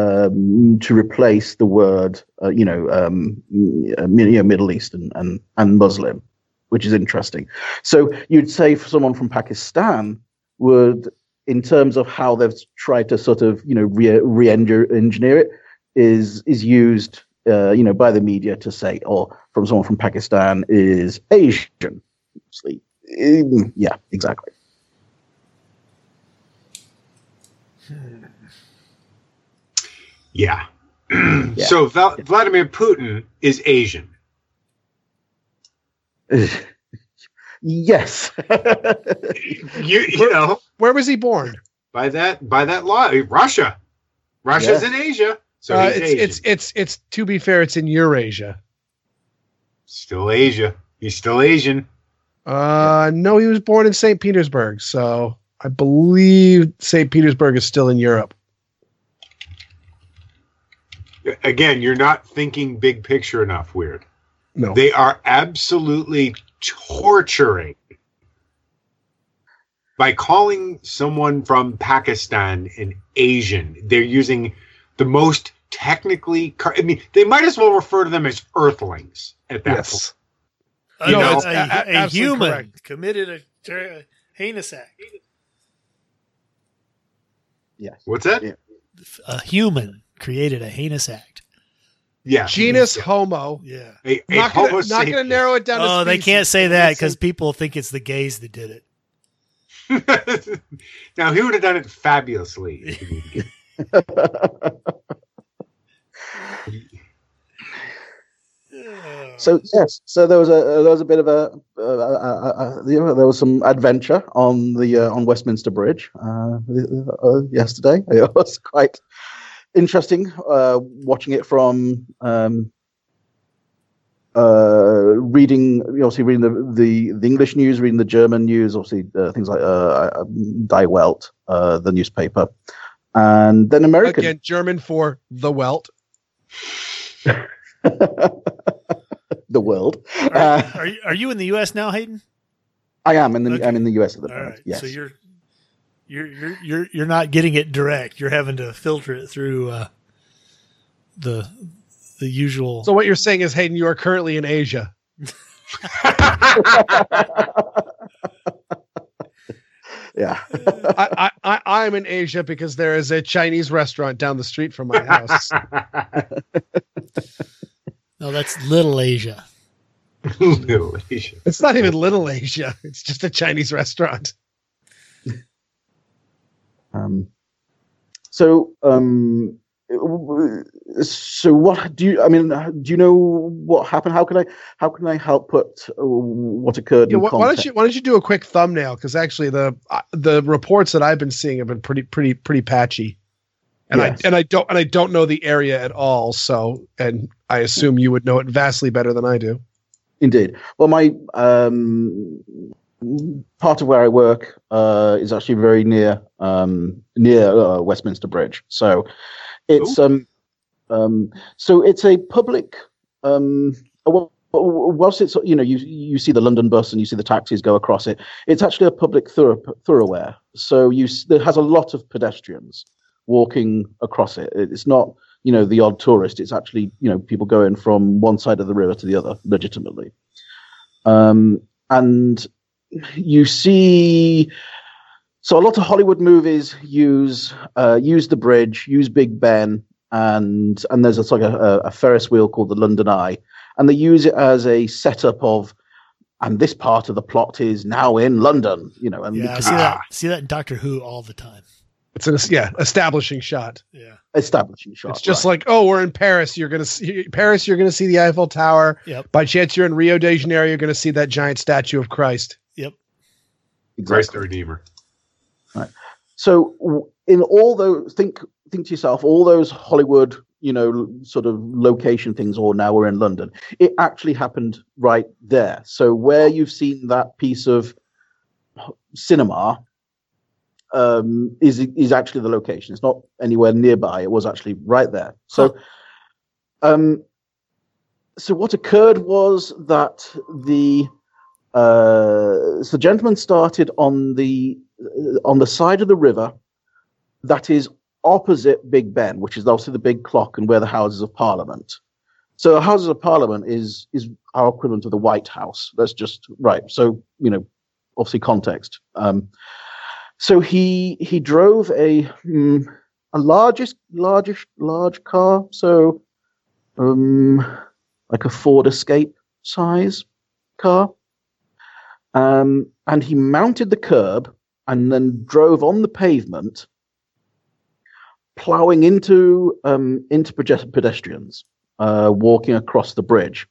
um, to replace the word, uh, you know, um, you know, Middle Eastern and and Muslim, which is interesting. So you'd say for someone from Pakistan would, in terms of how they've tried to sort of, you know, re- re-engineer it, is is used. Uh, you know, by the media to say, or oh, from someone from Pakistan is Asian. Um, yeah, exactly. Yeah. yeah. So Val- Vladimir Putin is Asian. Yes. you you know. Where was he born? By that by that law, Russia. Russia's yeah. in Asia. So uh, it's, it's it's it's to be fair, it's in Eurasia. Still Asia. He's still Asian. Uh, no, he was born in Saint Petersburg, so I believe Saint Petersburg is still in Europe. Again, you're not thinking big picture enough, Weird. No. They are absolutely torturing by calling someone from Pakistan an Asian. They're using the most technically, I mean, they might as well refer to them as earthlings at that yes. point. You no, know, it's a, a, a human correct. committed a, a heinous act. Yes. What's that? Yeah. A human created a heinous act. Yeah. Genus yeah. Homo. Yeah. A, a not homo gonna, not gonna narrow it down. Oh, to they can't say that because people think it's the gays that did it. Now, he would have done it fabulously. So yes, so there was a there was a bit of a, uh, uh, uh, you know, there was some adventure on the uh, on Westminster Bridge uh, uh, yesterday. It was quite interesting uh, watching it from um, uh, reading, obviously reading the, the the English news, reading the German news, obviously uh, things like uh, Die Welt, uh, the newspaper, and then American again German for the Welt. The world. Are, Uh, are, you, are you in the U S now, Hayden? I am in the Okay. I'm in the U S at the All moment. right. Yes. So you're you're you're you're you're not getting it direct. You're having to filter it through uh, the the usual. So what you're saying is, Hayden, you are currently in Asia. Yeah. I, I, I am in Asia because there is a Chinese restaurant down the street from my house. No, that's Little Asia. Little Asia. It's not even Little Asia. It's just a Chinese restaurant. Um, so, um, so what do you? I mean, do you know what happened? How can I? How can I help put uh, what occurred? Yeah, in why, why don't context? you? Why don't you do a quick thumbnail? Because actually, the uh, the reports that I've been seeing have been pretty, pretty, pretty patchy. And Yes. I and I don't and I don't know the area at all. So, and I assume you would know it vastly better than I do. Indeed. Well, my um, part of where I work uh, is actually very near um, near uh, Westminster Bridge. So it's um, um, so it's a public. Um, well, whilst it's you know you you see the London bus and you see the taxis go across it, it's actually a public thorough, thoroughfare. So you there has a lot of pedestrians walking across it. It's not, you know, the odd tourist. It's actually, you know, people going from one side of the river to the other legitimately. Um, and you see, so a lot of Hollywood movies use uh, use the bridge, use Big Ben, and and there's a, like a, a Ferris wheel called the London Eye, and they use it as a setup of, and this part of the plot is now in London, you know. And Yeah, I because see that. See that in Doctor Who all the time. It's an yeah establishing shot. Yeah. establishing shot. It's just right. like, oh, we're in Paris. You're gonna see Paris. You're gonna see the Eiffel Tower. Yep. By chance, you're in Rio de Janeiro. You're gonna see that giant statue of Christ. Yep. Christ the Redeemer. So w- in all those, think think to yourself, all those Hollywood, you know, sort of location things, or now we're in London. It actually happened right there. So where you've seen that piece of cinema um, is is actually the location. It's not anywhere nearby. It was actually right there. So, um, so what occurred was that the uh, so the gentleman started on the on the side of the river that is opposite Big Ben, which is also the big clock and where the Houses of Parliament. So the Houses of Parliament is is our equivalent of the White House. That's just right. So, you know, obviously context. Um, so he he drove a mm, a largest largest large car. So um, like a Ford Escape size car, um, and he mounted the curb and then drove on the pavement, plowing into um, into pedestrians uh, walking across the bridge.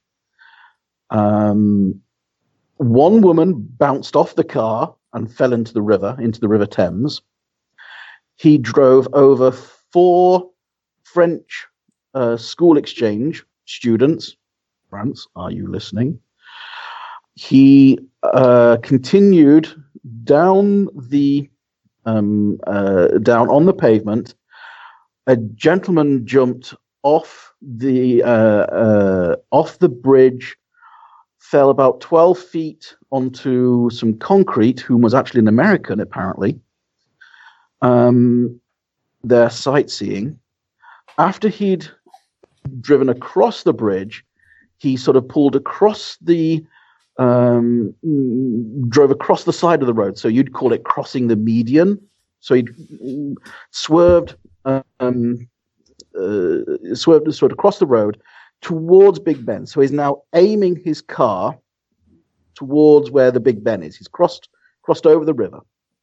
Um, one woman bounced off the car and fell into the river, into the River Thames. He drove over four French uh, school exchange students. France, are you listening? He uh, continued down the um, uh, down on the pavement. A gentleman jumped off the uh, uh, off the bridge, fell about twelve feet onto some concrete, whom was actually an American, apparently. Um, they're sightseeing. After he'd driven across the bridge, he sort of pulled across the, um, drove across the side of the road. So you'd call it crossing the median. So he swerved, um, uh, swerved, sort of across the road towards Big Ben. So he's now aiming his car towards where the Big Ben is. He's crossed crossed over the river,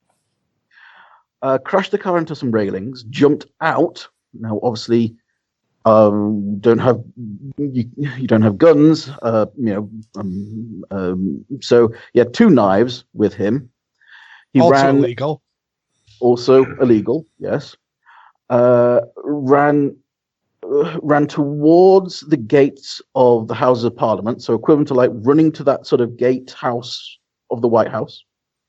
uh, crashed the car into some railings, jumped out. Now, obviously, um, don't have you, you don't have guns, uh, you know. Um, um, so he had two knives with him. He Also ran, illegal. also illegal. Yes, uh, ran. ran towards the gates of the Houses of Parliament, so equivalent to like running to that sort of gatehouse of the White House.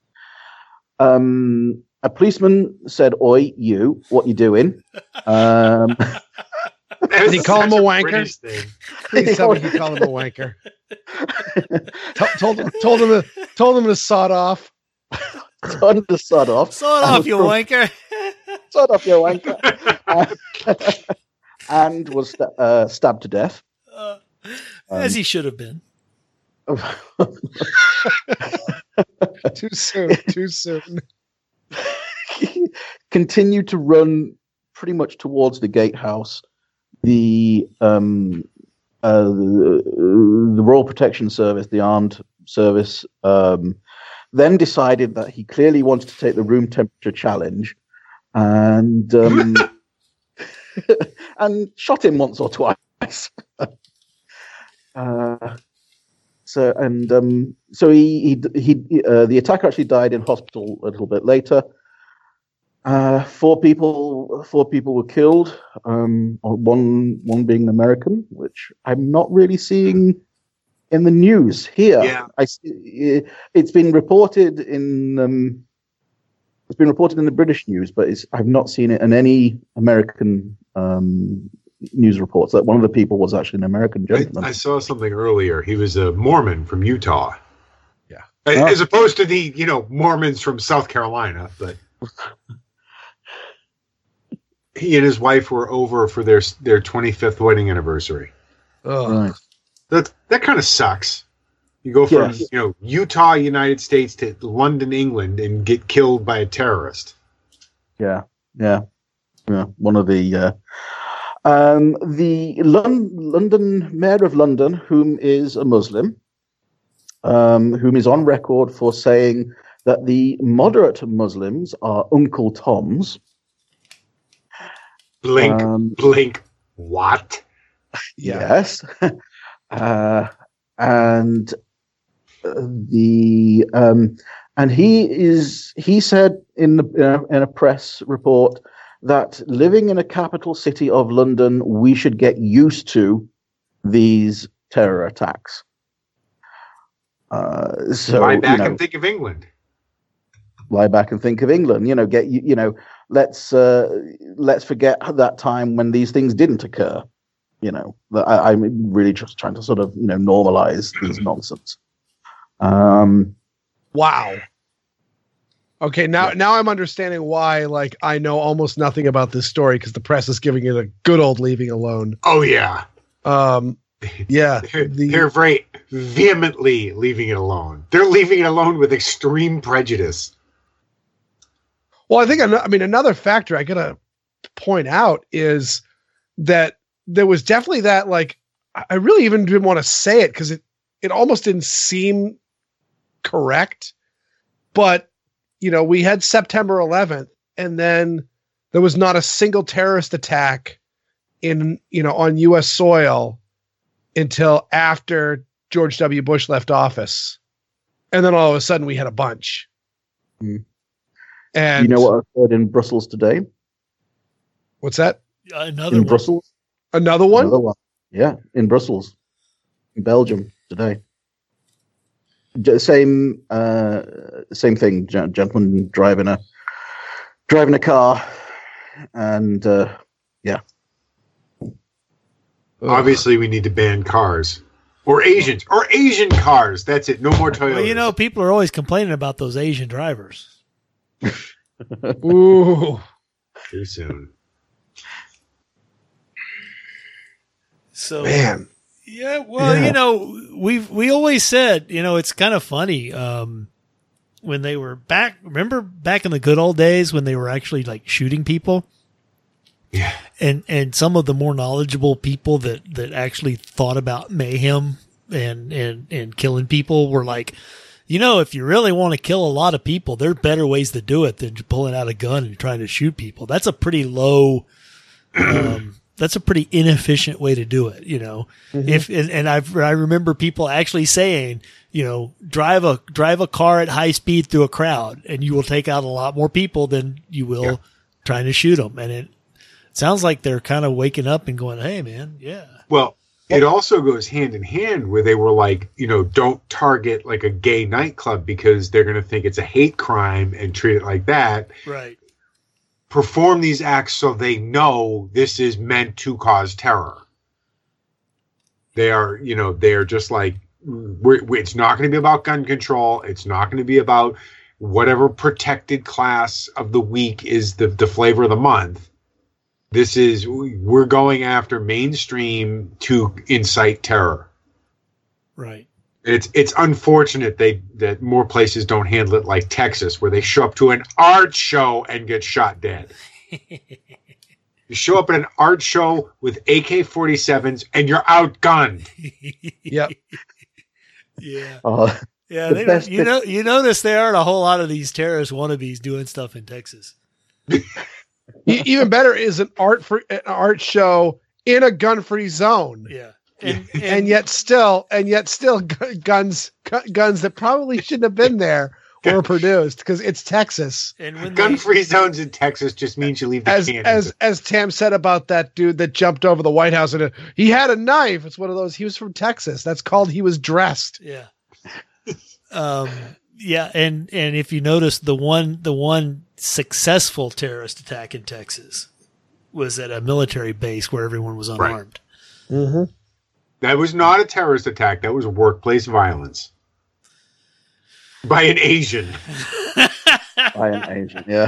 Um, a policeman said, "Oi, you, what you doing?" Um, Did he call him a wanker? British thing. Please tell me he called him a wanker. T- told him, told him to, told him to sod off. told him to sod off. Sod off, you wanker. Sod off, you wanker. And was sta- uh, stabbed to death. Uh, as he should have been. Too soon. Too soon. Continued to run pretty much towards the gatehouse. The um, uh, the, the Royal Protection Service, the armed service, um, then decided that he clearly wanted to take the room temperature challenge, and um, and shot him once or twice. uh, so and um, so he he, he uh, the attacker actually died in hospital a little bit later. Uh, four people four people were killed. Um, one one being an American, which I'm not really seeing in the news here. Yeah. I see, it's been reported in um, it's been reported in the British news, but it's, I've not seen it in any American um, news reports. That one of the people was actually an American gentleman. I, I saw something earlier. He was a Mormon from Utah. Yeah. As opposed to the, you know, Mormons from South Carolina, but he and his wife were over for their their twenty-fifth wedding anniversary. Oh, Right. That that kind of sucks. You go from Yes. you know Utah, United States to London, England, and get killed by a terrorist. Yeah, yeah, yeah. One of the uh, um, the Lon- London mayor of London, whom is a Muslim, um, whom is on record for saying that the moderate Muslims are Uncle Toms. Blink, Um, blink. What? yeah. Yes, uh, and uh, the um, and he is he said in the uh, in a press report that living in a capital city of London, we should get used to these terror attacks. Uh, so Lie back you know, and think of England. lie back and think of England. You know, get you, you know, let's uh, let's forget that time when these things didn't occur. You know, that I, I'm really just trying to sort of you know normalize these nonsense. Um, Wow. Okay, now now I'm understanding why. Like, I know almost nothing about this story because the press is giving it a good old leaving alone. Oh yeah, Um, yeah, they're, the- they're very vehemently leaving it alone. They're leaving it alone with extreme prejudice. Well, I think ano- I mean another factor I gotta point out is that there was definitely that like I I really even didn't want to say it because it it almost didn't seem correct, but you know we had September eleventh and then there was not a single terrorist attack in you know on U S soil until after George W. Bush left office, and then all of a sudden we had a bunch. Mm. And you know what occurred in Brussels today? what's that? Another In one. Brussels, Another one? another one. Yeah, in Brussels, in Belgium today. J- Same, uh, same thing. Gen- Gentleman driving a driving a car, and uh, yeah, Obviously, we need to ban cars or Asians or Asian cars. That's it. No more Toyotas. Well, you know, people are always complaining about those Asian drivers. Ooh. too soon. So Man. yeah, well, Yeah. you know, we've we always said, you know, it's kind of funny um, when they were back. Remember back in the good old days when they were actually like shooting people, Yeah. and and some of the more knowledgeable people that that actually thought about mayhem and and and killing people were like, you know, if you really want to kill a lot of people, there are better ways to do it than pulling out a gun and trying to shoot people. That's a pretty low. Um, that's a pretty inefficient way to do it, you know. If and, and I I remember people actually saying, you know, drive a drive a car at high speed through a crowd, and you will take out a lot more people than you will Yeah. trying to shoot them. And it sounds like they're kind of waking up and going, "Hey, man, yeah, Well, it also goes hand in hand where they were like, you know, don't target like a gay nightclub because they're going to think it's a hate crime and treat it like that. right, Perform these acts so they know this is meant to cause terror. They are, you know, they are just like, we're, we it's not going to be about gun control. It's not going to be about whatever protected class of the week is the, the flavor of the month. This is, we're going after mainstream to incite terror. right." It's it's unfortunate they that more places don't handle it like Texas, where they show up to an art show and get shot dead. You show up at an art show with A K forty-sevens and you're outgunned. Yep. Yeah. Oh, Yeah, the they, best you bit- know, you notice there aren't a whole lot of these terrorist wannabes doing stuff in Texas. E- Even better is an art free, an art show in a gun-free zone. Yeah, and and, And yet still, and yet still, gu- guns, gu- guns that probably shouldn't have been there were produced because it's Texas. and when they, Gun-free zones in Texas just means you leave the As cannons. as as Tam said about that dude that jumped over the White House and uh, he had a knife. It's one of those. He was from Texas. That's called he was dressed. yeah, um, yeah, and and if you notice, the one the one successful terrorist attack in Texas was at a military base where everyone was unarmed. Mm-hmm. That was not a terrorist attack. That was workplace violence by an Asian. by an Asian, yeah.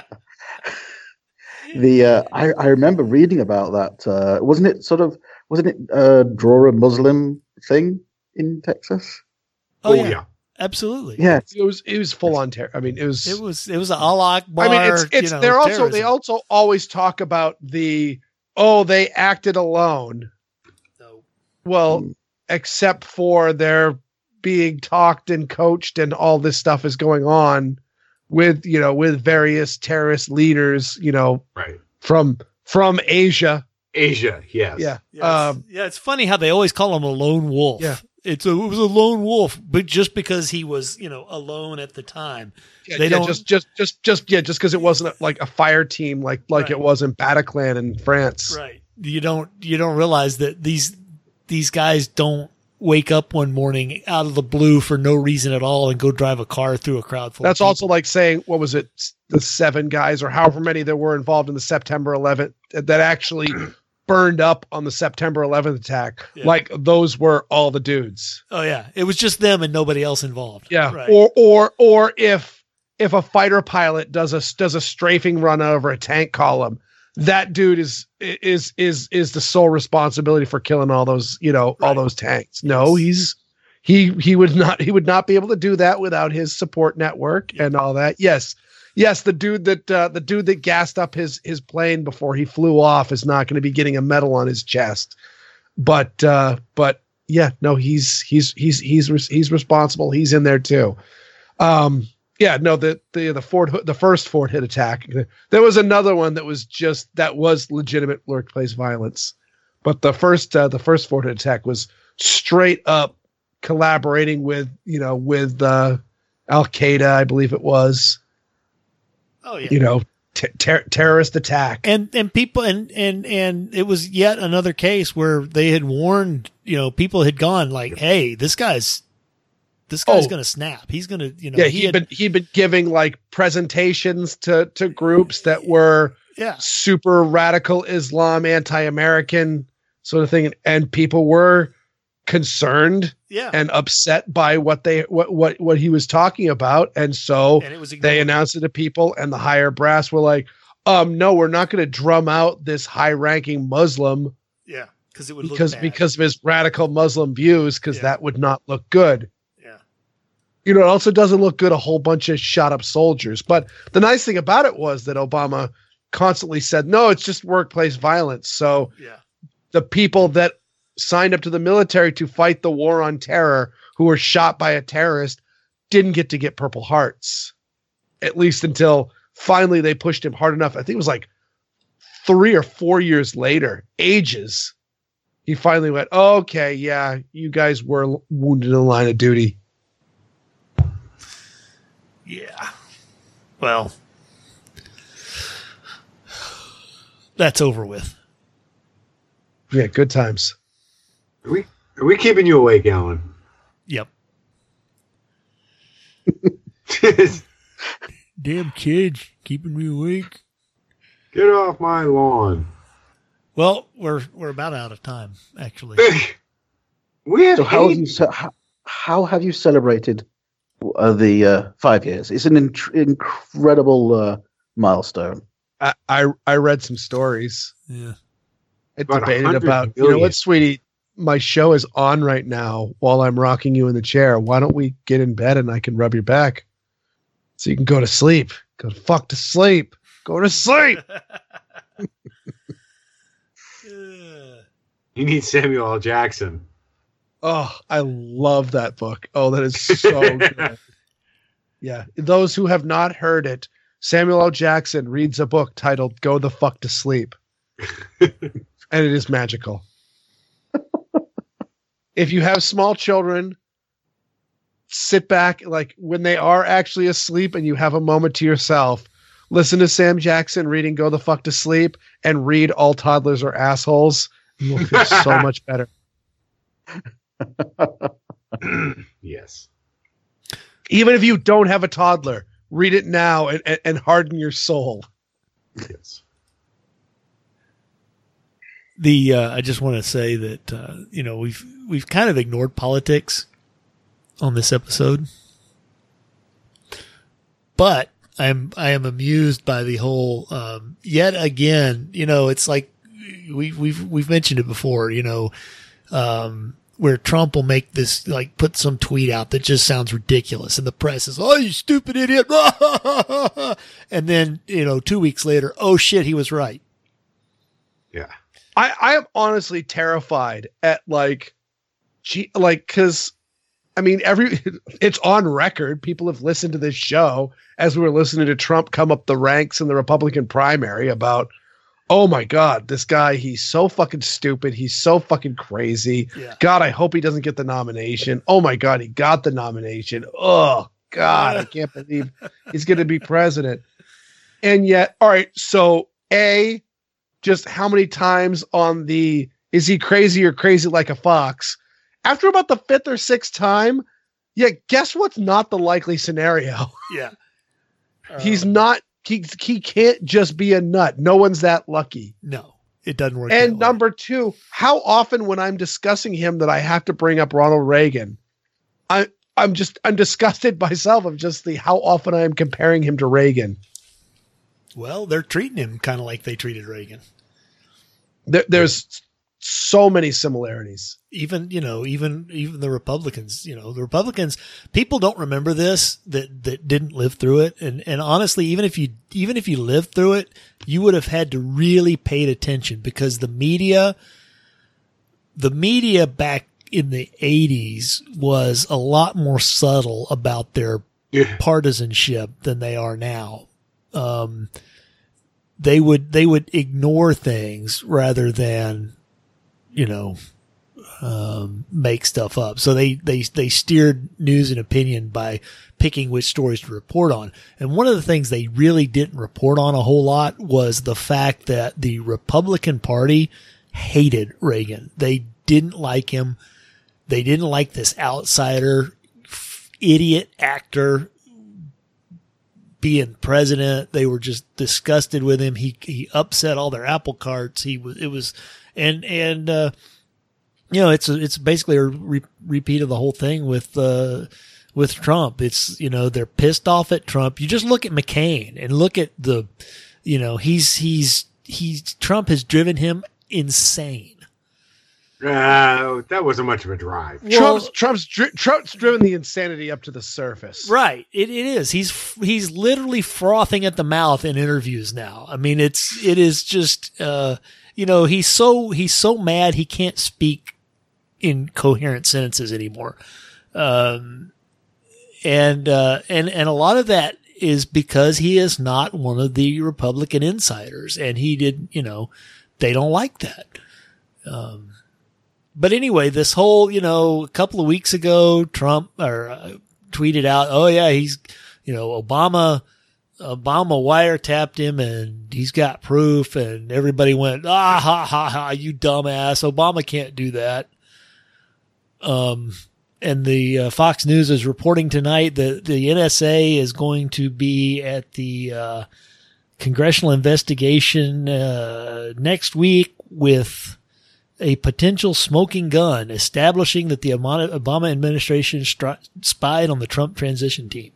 the uh, I I remember reading about that. Uh, wasn't it sort of wasn't it uh, draw a Muslim thing in Texas? Oh, Oh, yeah, yeah. absolutely. Yeah, It was it was full on terror. I mean, it was. It was it was a Allah Akbar. I mean, it's it's you know, they're also they terrorism. also always talk about the oh they acted alone. So, Well, Mm. except for they're being talked and coached and all this stuff is going on with you know with various terrorist leaders you know Right. from from Asia. Asia, yes. Yeah. yeah, Um, it's, yeah, it's funny how they always call him a lone wolf. Yeah. It's a, it was a lone wolf, but just because he was, you know, alone at the time. Yeah, They yeah, don't- just just just just yeah, just because it wasn't a, like a fire team like like Right. it was in Bataclan in France. Right. You don't you don't realize that these these guys don't wake up one morning out of the blue for no reason at all and go drive a car through a crowd full That's of also people. like saying what was it, the seven guys or however many there were involved in the September eleventh that actually burned up on the September eleventh attack. Yeah. Like those were all the dudes. Oh yeah. It was just them and nobody else involved. Yeah. Right. Or or or if if a fighter pilot does a does a strafing run over a tank column, that dude is is is is the sole responsibility for killing all those, you know, all Right. those tanks. No, Yes. he's he he would not he would not be able to do that without his support network Yeah. and all that. Yes. Yes, the dude that uh, the dude that gassed up his his plane before he flew off is not going to be getting a medal on his chest. But uh but yeah, no, he's he's he's he's res- he's responsible. He's in there too. Um yeah, no, the the the Fort Hood, the first Fort Hood attack. There was another one that was just that was legitimate workplace violence, but the first uh, the first Fort Hood attack was straight up collaborating with you know with uh, Al Qaeda, I believe it was. Oh yeah. You know, t- ter- terrorist attack. and and people and and and it was yet another case where they had warned, you know, people had gone like, hey, this guy's this guy's Oh. going to snap. He's going to, you know, yeah, he he'd had, been he'd been giving like presentations to to groups that were yeah, super radical Islam, anti-American sort of thing, and, and people were concerned yeah, and upset by what they what what what he was talking about, and so and it was they ignored. announced it to people, and the higher brass were like, "Um, no, we're not going to drum out this high-ranking Muslim yeah, because it would because look bad. because of his radical Muslim views, because Yeah. that would not look good." yeah, You know, it also doesn't look good a whole bunch of shot up soldiers. But the nice thing about it was that Obama constantly said, no, it's just workplace violence. So yeah, the people that signed up to the military to fight the war on terror who were shot by a terrorist didn't get to get Purple Hearts, at least until finally they pushed him hard enough. I think it was like three or four years later, ages. He finally went, oh, okay, yeah, you guys were wounded in the line of duty. yeah. Well, that's over with. Yeah, good times. Are we are we keeping you awake, Alan? Yep. Get Damn kids keeping me awake. off my lawn. Well, we're we're about out of time, actually. We have So how have eight- you ce- how, how have you celebrated uh, the uh, five years? It's an in- incredible uh, milestone. I, I I read some stories. Yeah. I About debated one hundred about, you know million. what, sweetie, my show is on right now while I'm rocking you in the chair. Why don't we get in bed and I can rub your back so you can go to sleep? Go the fuck to sleep. Go to sleep. Yeah. You need Samuel L. Jackson. Oh, I love that book. Oh, that is so good. Yeah. Those who have not heard it, Samuel L. Jackson reads a book titled Go the Fuck to Sleep. And it is magical. If you have small children, sit back, like when they are actually asleep and you have a moment to yourself, listen to Sam Jackson reading Go the Fuck to Sleep and read All Toddlers Are Assholes. You will feel so much better. Yes. Even if you don't have a toddler, read it now and, and, and harden your soul. Yes. The uh, I just want to say that uh, you know we've we've kind of ignored politics on this episode, but I'm I am amused by the whole. Um, yet again, you know, it's like we we've we've mentioned it before. You know, um, where Trump will make this like put some tweet out that just sounds ridiculous, and the press is, "Oh, you stupid idiot," and then you know two weeks later, "Oh shit, he was right." Yeah. I, I am honestly terrified at like, gee, like, cause I mean, every, it's on record. People have listened to this show as we were listening to Trump come up the ranks in the Republican primary about, oh my God, this guy, he's so fucking stupid. He's so fucking crazy. Yeah. God, I hope he doesn't get the nomination. Oh my God, he got the nomination. Oh God, I can't believe he's going to be president. And yet, all right, so A, just how many times on the is he crazy or crazy like a fox? After about the fifth or sixth time, yeah, guess what's not the likely scenario? Yeah. He's Um, not he he can't just be a nut. No one's that lucky. No, it doesn't work. And that way. number two, how often when I'm discussing him that I have to bring up Ronald Reagan, I I'm just I'm disgusted myself of just the how often I am comparing him to Reagan. Well, they're treating him kind of like they treated Reagan. There, there's so many similarities. Even, you know, even, even the Republicans, you know, the Republicans, people don't remember this that, that didn't live through it. And, and honestly, even if you, even if you lived through it, you would have had to really paid attention because the media, the media back in the eighties was a lot more subtle about their Yeah. partisanship than they are now. Um, they would, they would ignore things rather than, you know, um, make stuff up. So they, they, they steered news and opinion by picking which stories to report on. And one of the things they really didn't report on a whole lot was the fact that the Republican Party hated Reagan. They didn't like him. They didn't like this outsider, idiot actor being president. They were just disgusted with him. He, he upset all their apple carts. He was, it was, and, and, uh, you know, it's, a, it's basically a re- repeat of the whole thing with, uh, with Trump. It's, you know, they're pissed off at Trump. You just look at McCain and look at the, you know, he's, he's, he's, Trump has driven him insane. Uh, that wasn't much of a drive. Well- Trump's Trump's dri- Trump's driven the insanity up to the surface. Right. It, it is. He's, he's literally frothing at the mouth in interviews now. I mean, it's, it is just, uh, you know, he's so, he's so mad he can't speak in coherent sentences anymore. Um, and, uh, and, and a lot of that is because he is not one of the Republican insiders and he did, you know, they don't like that. Um, But anyway, this whole, you know, a couple of weeks ago, Trump or uh, tweeted out, "Oh yeah, he's, you know, Obama, Obama wiretapped him and he's got proof." And everybody went, "Ah ha ha ha, you dumbass! Obama can't do that." Um, and the uh, Fox News is reporting tonight that the N S A is going to be at the uh, congressional investigation uh, next week with a potential smoking gun, establishing that the Obama administration stri- spied on the Trump transition team.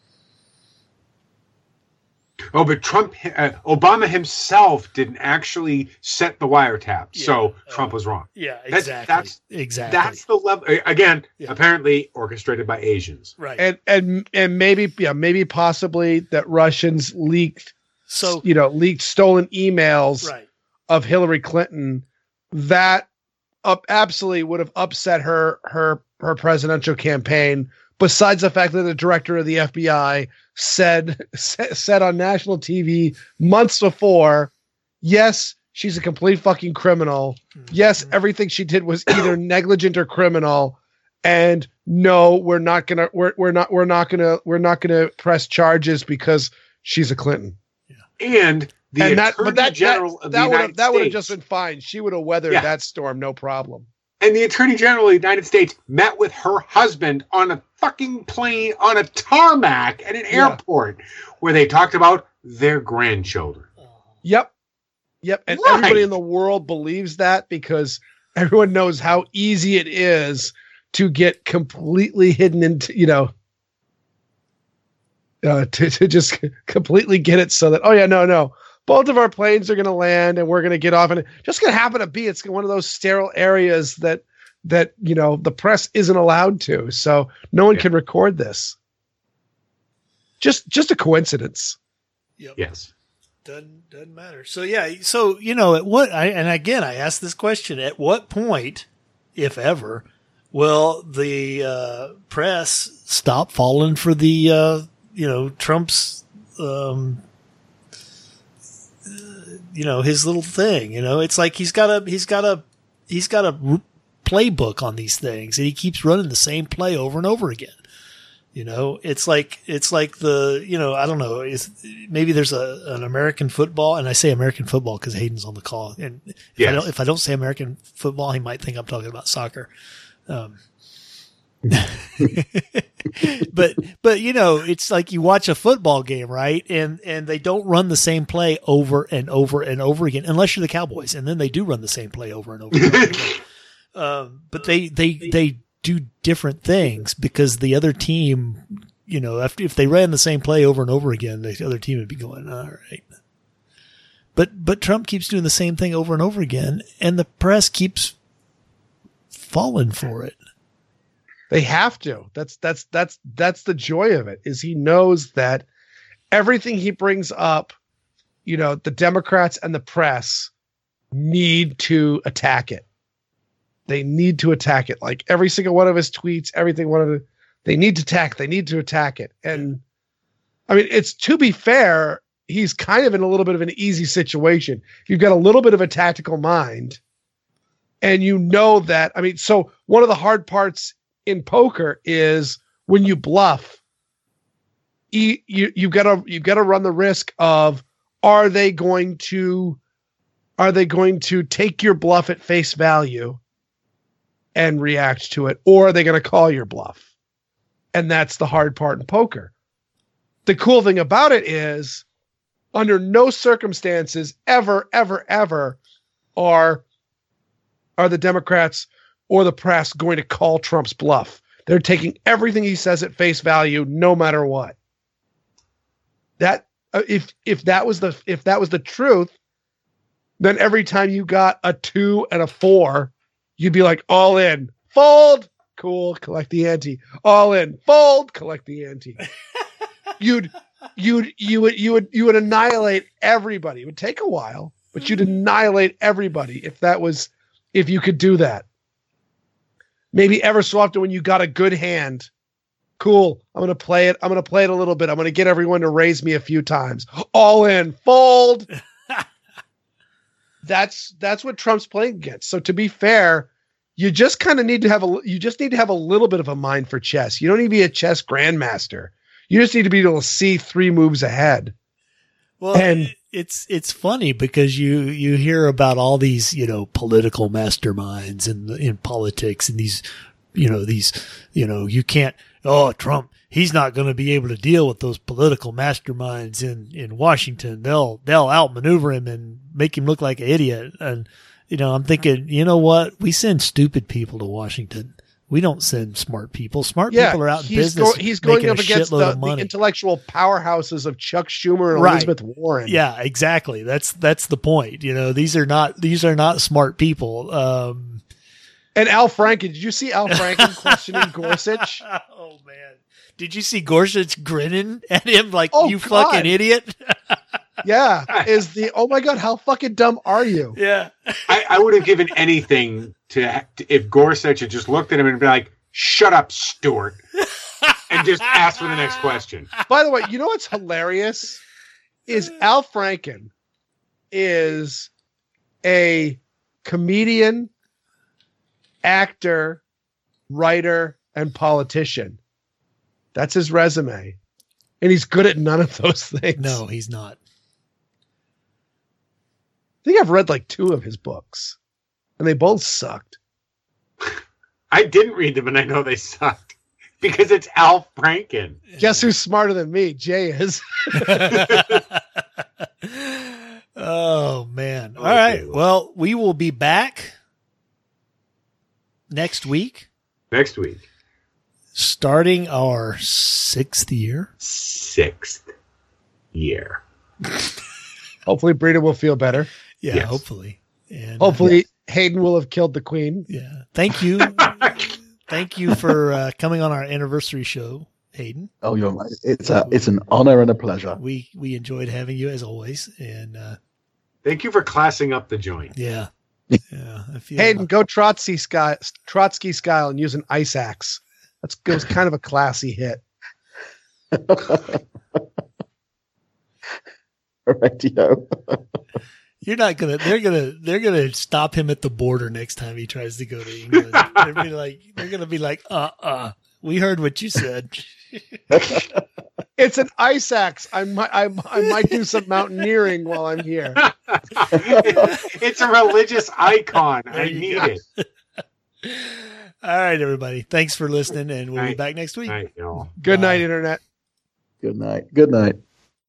Oh, but Trump, uh, Obama himself didn't actually set the wiretap, Yeah, so uh, Trump was wrong. Yeah, That's- exactly. that's- exactly. That's the level. Again, Yeah. apparently orchestrated by Asians. right. And and and maybe yeah, maybe possibly that Russians leaked so, you know, leaked stolen emails right. of Hillary Clinton that up absolutely would have upset her her her presidential campaign. Besides the fact that the director of the F B I said said on national T V months before, yes, she's a complete fucking criminal. Yes, everything she did was either negligent or criminal. And no, we're not gonna we're we're not we're not gonna we're not gonna press charges because she's a Clinton. And the and that, Attorney but that, General that, of that the would United have that would have States, just been fine. She would have weathered Yeah. that storm, no problem. and the Attorney General of the United States met with her husband on a fucking plane on a tarmac at an Yeah. airport where they talked about their grandchildren. Yep. Yep. And Right. everybody in the world believes that because everyone knows how easy it is to get completely hidden into, you know, uh, to, to just completely get it so that, oh, yeah, no, no. Both of our planes are going to land and we're going to get off. And it's just going to happen to be, it's one of those sterile areas that, that, you know, the press isn't allowed to. So no one Yeah. can record this. Just, just a coincidence. Yep. Yes. Doesn't doesn't matter. So yeah, so you know, at what I and again I asked this question: at what point, if ever, will the uh, press stop falling for the uh, you know Trump's um, you know his little thing? You know, it's like he's got a he's got a he's got a r- playbook on these things, and he keeps running the same play over and over again. You know, it's like, it's like the, you know, I don't know, it's, maybe there's a, an American football, and I say American football because Hayden's on the call. And if, Yes. I don't, if I don't say American football, he might think I'm talking about soccer. Um, but, but, you know, it's like you watch a football game, right? And, and they don't run the same play over and over and over again, unless you're the Cowboys. And then they do run the same play over and over and over again. Um, but they, they, they, do different things because the other team, you know, if, if they ran the same play over and over again, the other team would be going, all right. But, but Trump keeps doing the same thing over and over again, and the press keeps falling for it. They have to. That's, that's, that's, that's the joy of it, is he knows that everything he brings up, you know, the Democrats and the press need to attack it. They need to attack it. Like every single one of his tweets, everything one of the, they need to attack. They need to attack it. And I mean, it's, to be fair, he's kind of in a little bit of an easy situation. You've got a little bit of a tactical mind, and you know that. I mean, so one of the hard parts in poker is when you bluff, you, you you've got to you've got to run the risk of, are they going to are they going to take your bluff at face value and react to it, or are they going to call your bluff? And that's the hard part in poker. The cool thing about it is, under no circumstances ever, ever, ever are, are the Democrats or the press going to call Trump's bluff. They're taking everything he says at face value, no matter what. That uh, if if that was the if that was the truth, then every time you got a two and a four, you'd be like, all in, fold, cool, collect the ante. All in, fold, collect the ante. you'd, you'd, you would, you would, you would annihilate everybody. It would take a while, but you'd annihilate everybody if that was, if you could do that. Maybe ever so often when you got a good hand, cool, I'm going to play it. I'm going to play it a little bit. I'm going to get everyone to raise me a few times. All in, fold. That's that's what Trump's playing against. So to be fair, you just kind of need to have a you just need to have a little bit of a mind for chess. You don't need to be a chess grandmaster. You just need to be able to see three moves ahead. Well, and it's it's funny because you you hear about all these, you know, political masterminds in in politics, and these, you know, these, you know, you can't, oh, Trump, he's not going to be able to deal with those political masterminds in, in Washington. They'll, they'll outmaneuver him and make him look like an idiot. And, you know, I'm thinking, you know what? We send stupid people to Washington. We don't send smart people. Smart yeah, people are out in he's business. Go, he's going up against the, of money. the intellectual powerhouses of Chuck Schumer and right. Elizabeth Warren. Yeah, exactly. That's, that's the point. You know, these are not, these are not smart people. Um, And Al Franken. Did you see Al Franken questioning Gorsuch? Oh man, did you see Gorsuch grinning at him like Oh, you God. fucking idiot? Yeah, is the oh my god, how fucking dumb are you? Yeah. I, I would have given anything to, to if Gorsuch had just looked at him and been like, "Shut up, Stuart," and just asked for the next question. By the way, you know what's hilarious is Al Franken is a comedian, actor, writer, and politician. That's his resume. And he's good at none of those things. No, he's not. I think I've read like two of his books, and they both sucked. I didn't read them, and I know they sucked because it's Al Franken. Guess who's smarter than me? Jay is. Oh man. All Okay. right. Well, we will be back next week, Next week, starting our sixth year. sixth year. Hopefully, Brita will feel better. Yeah, Yes. hopefully. And uh, Hopefully, Hayden will have killed the queen. yeah. Thank you. Thank you for uh, coming on our anniversary show, Hayden. Oh, you're right. It's a, it's an honor and a pleasure. We we enjoyed having you as always, and uh, Thank you for classing up the joint. yeah, yeah. I feel, Hayden, go Trotsky style, Trotsky style, and use an ice axe. That's it was kind of a classy hit. Rightio. You're not gonna. They're gonna. They're gonna stop him at the border next time he tries to go to England. They're be like. They're gonna be like, uh, uh. We heard what you said. It's an ice axe. I might, I, I might do some mountaineering while I'm here. It's a religious icon. I There you need go. it. All right, everybody. Thanks for listening, and we'll be Night. back next week. Night, y'all. Good Bye. night, Internet. Good night. Good night.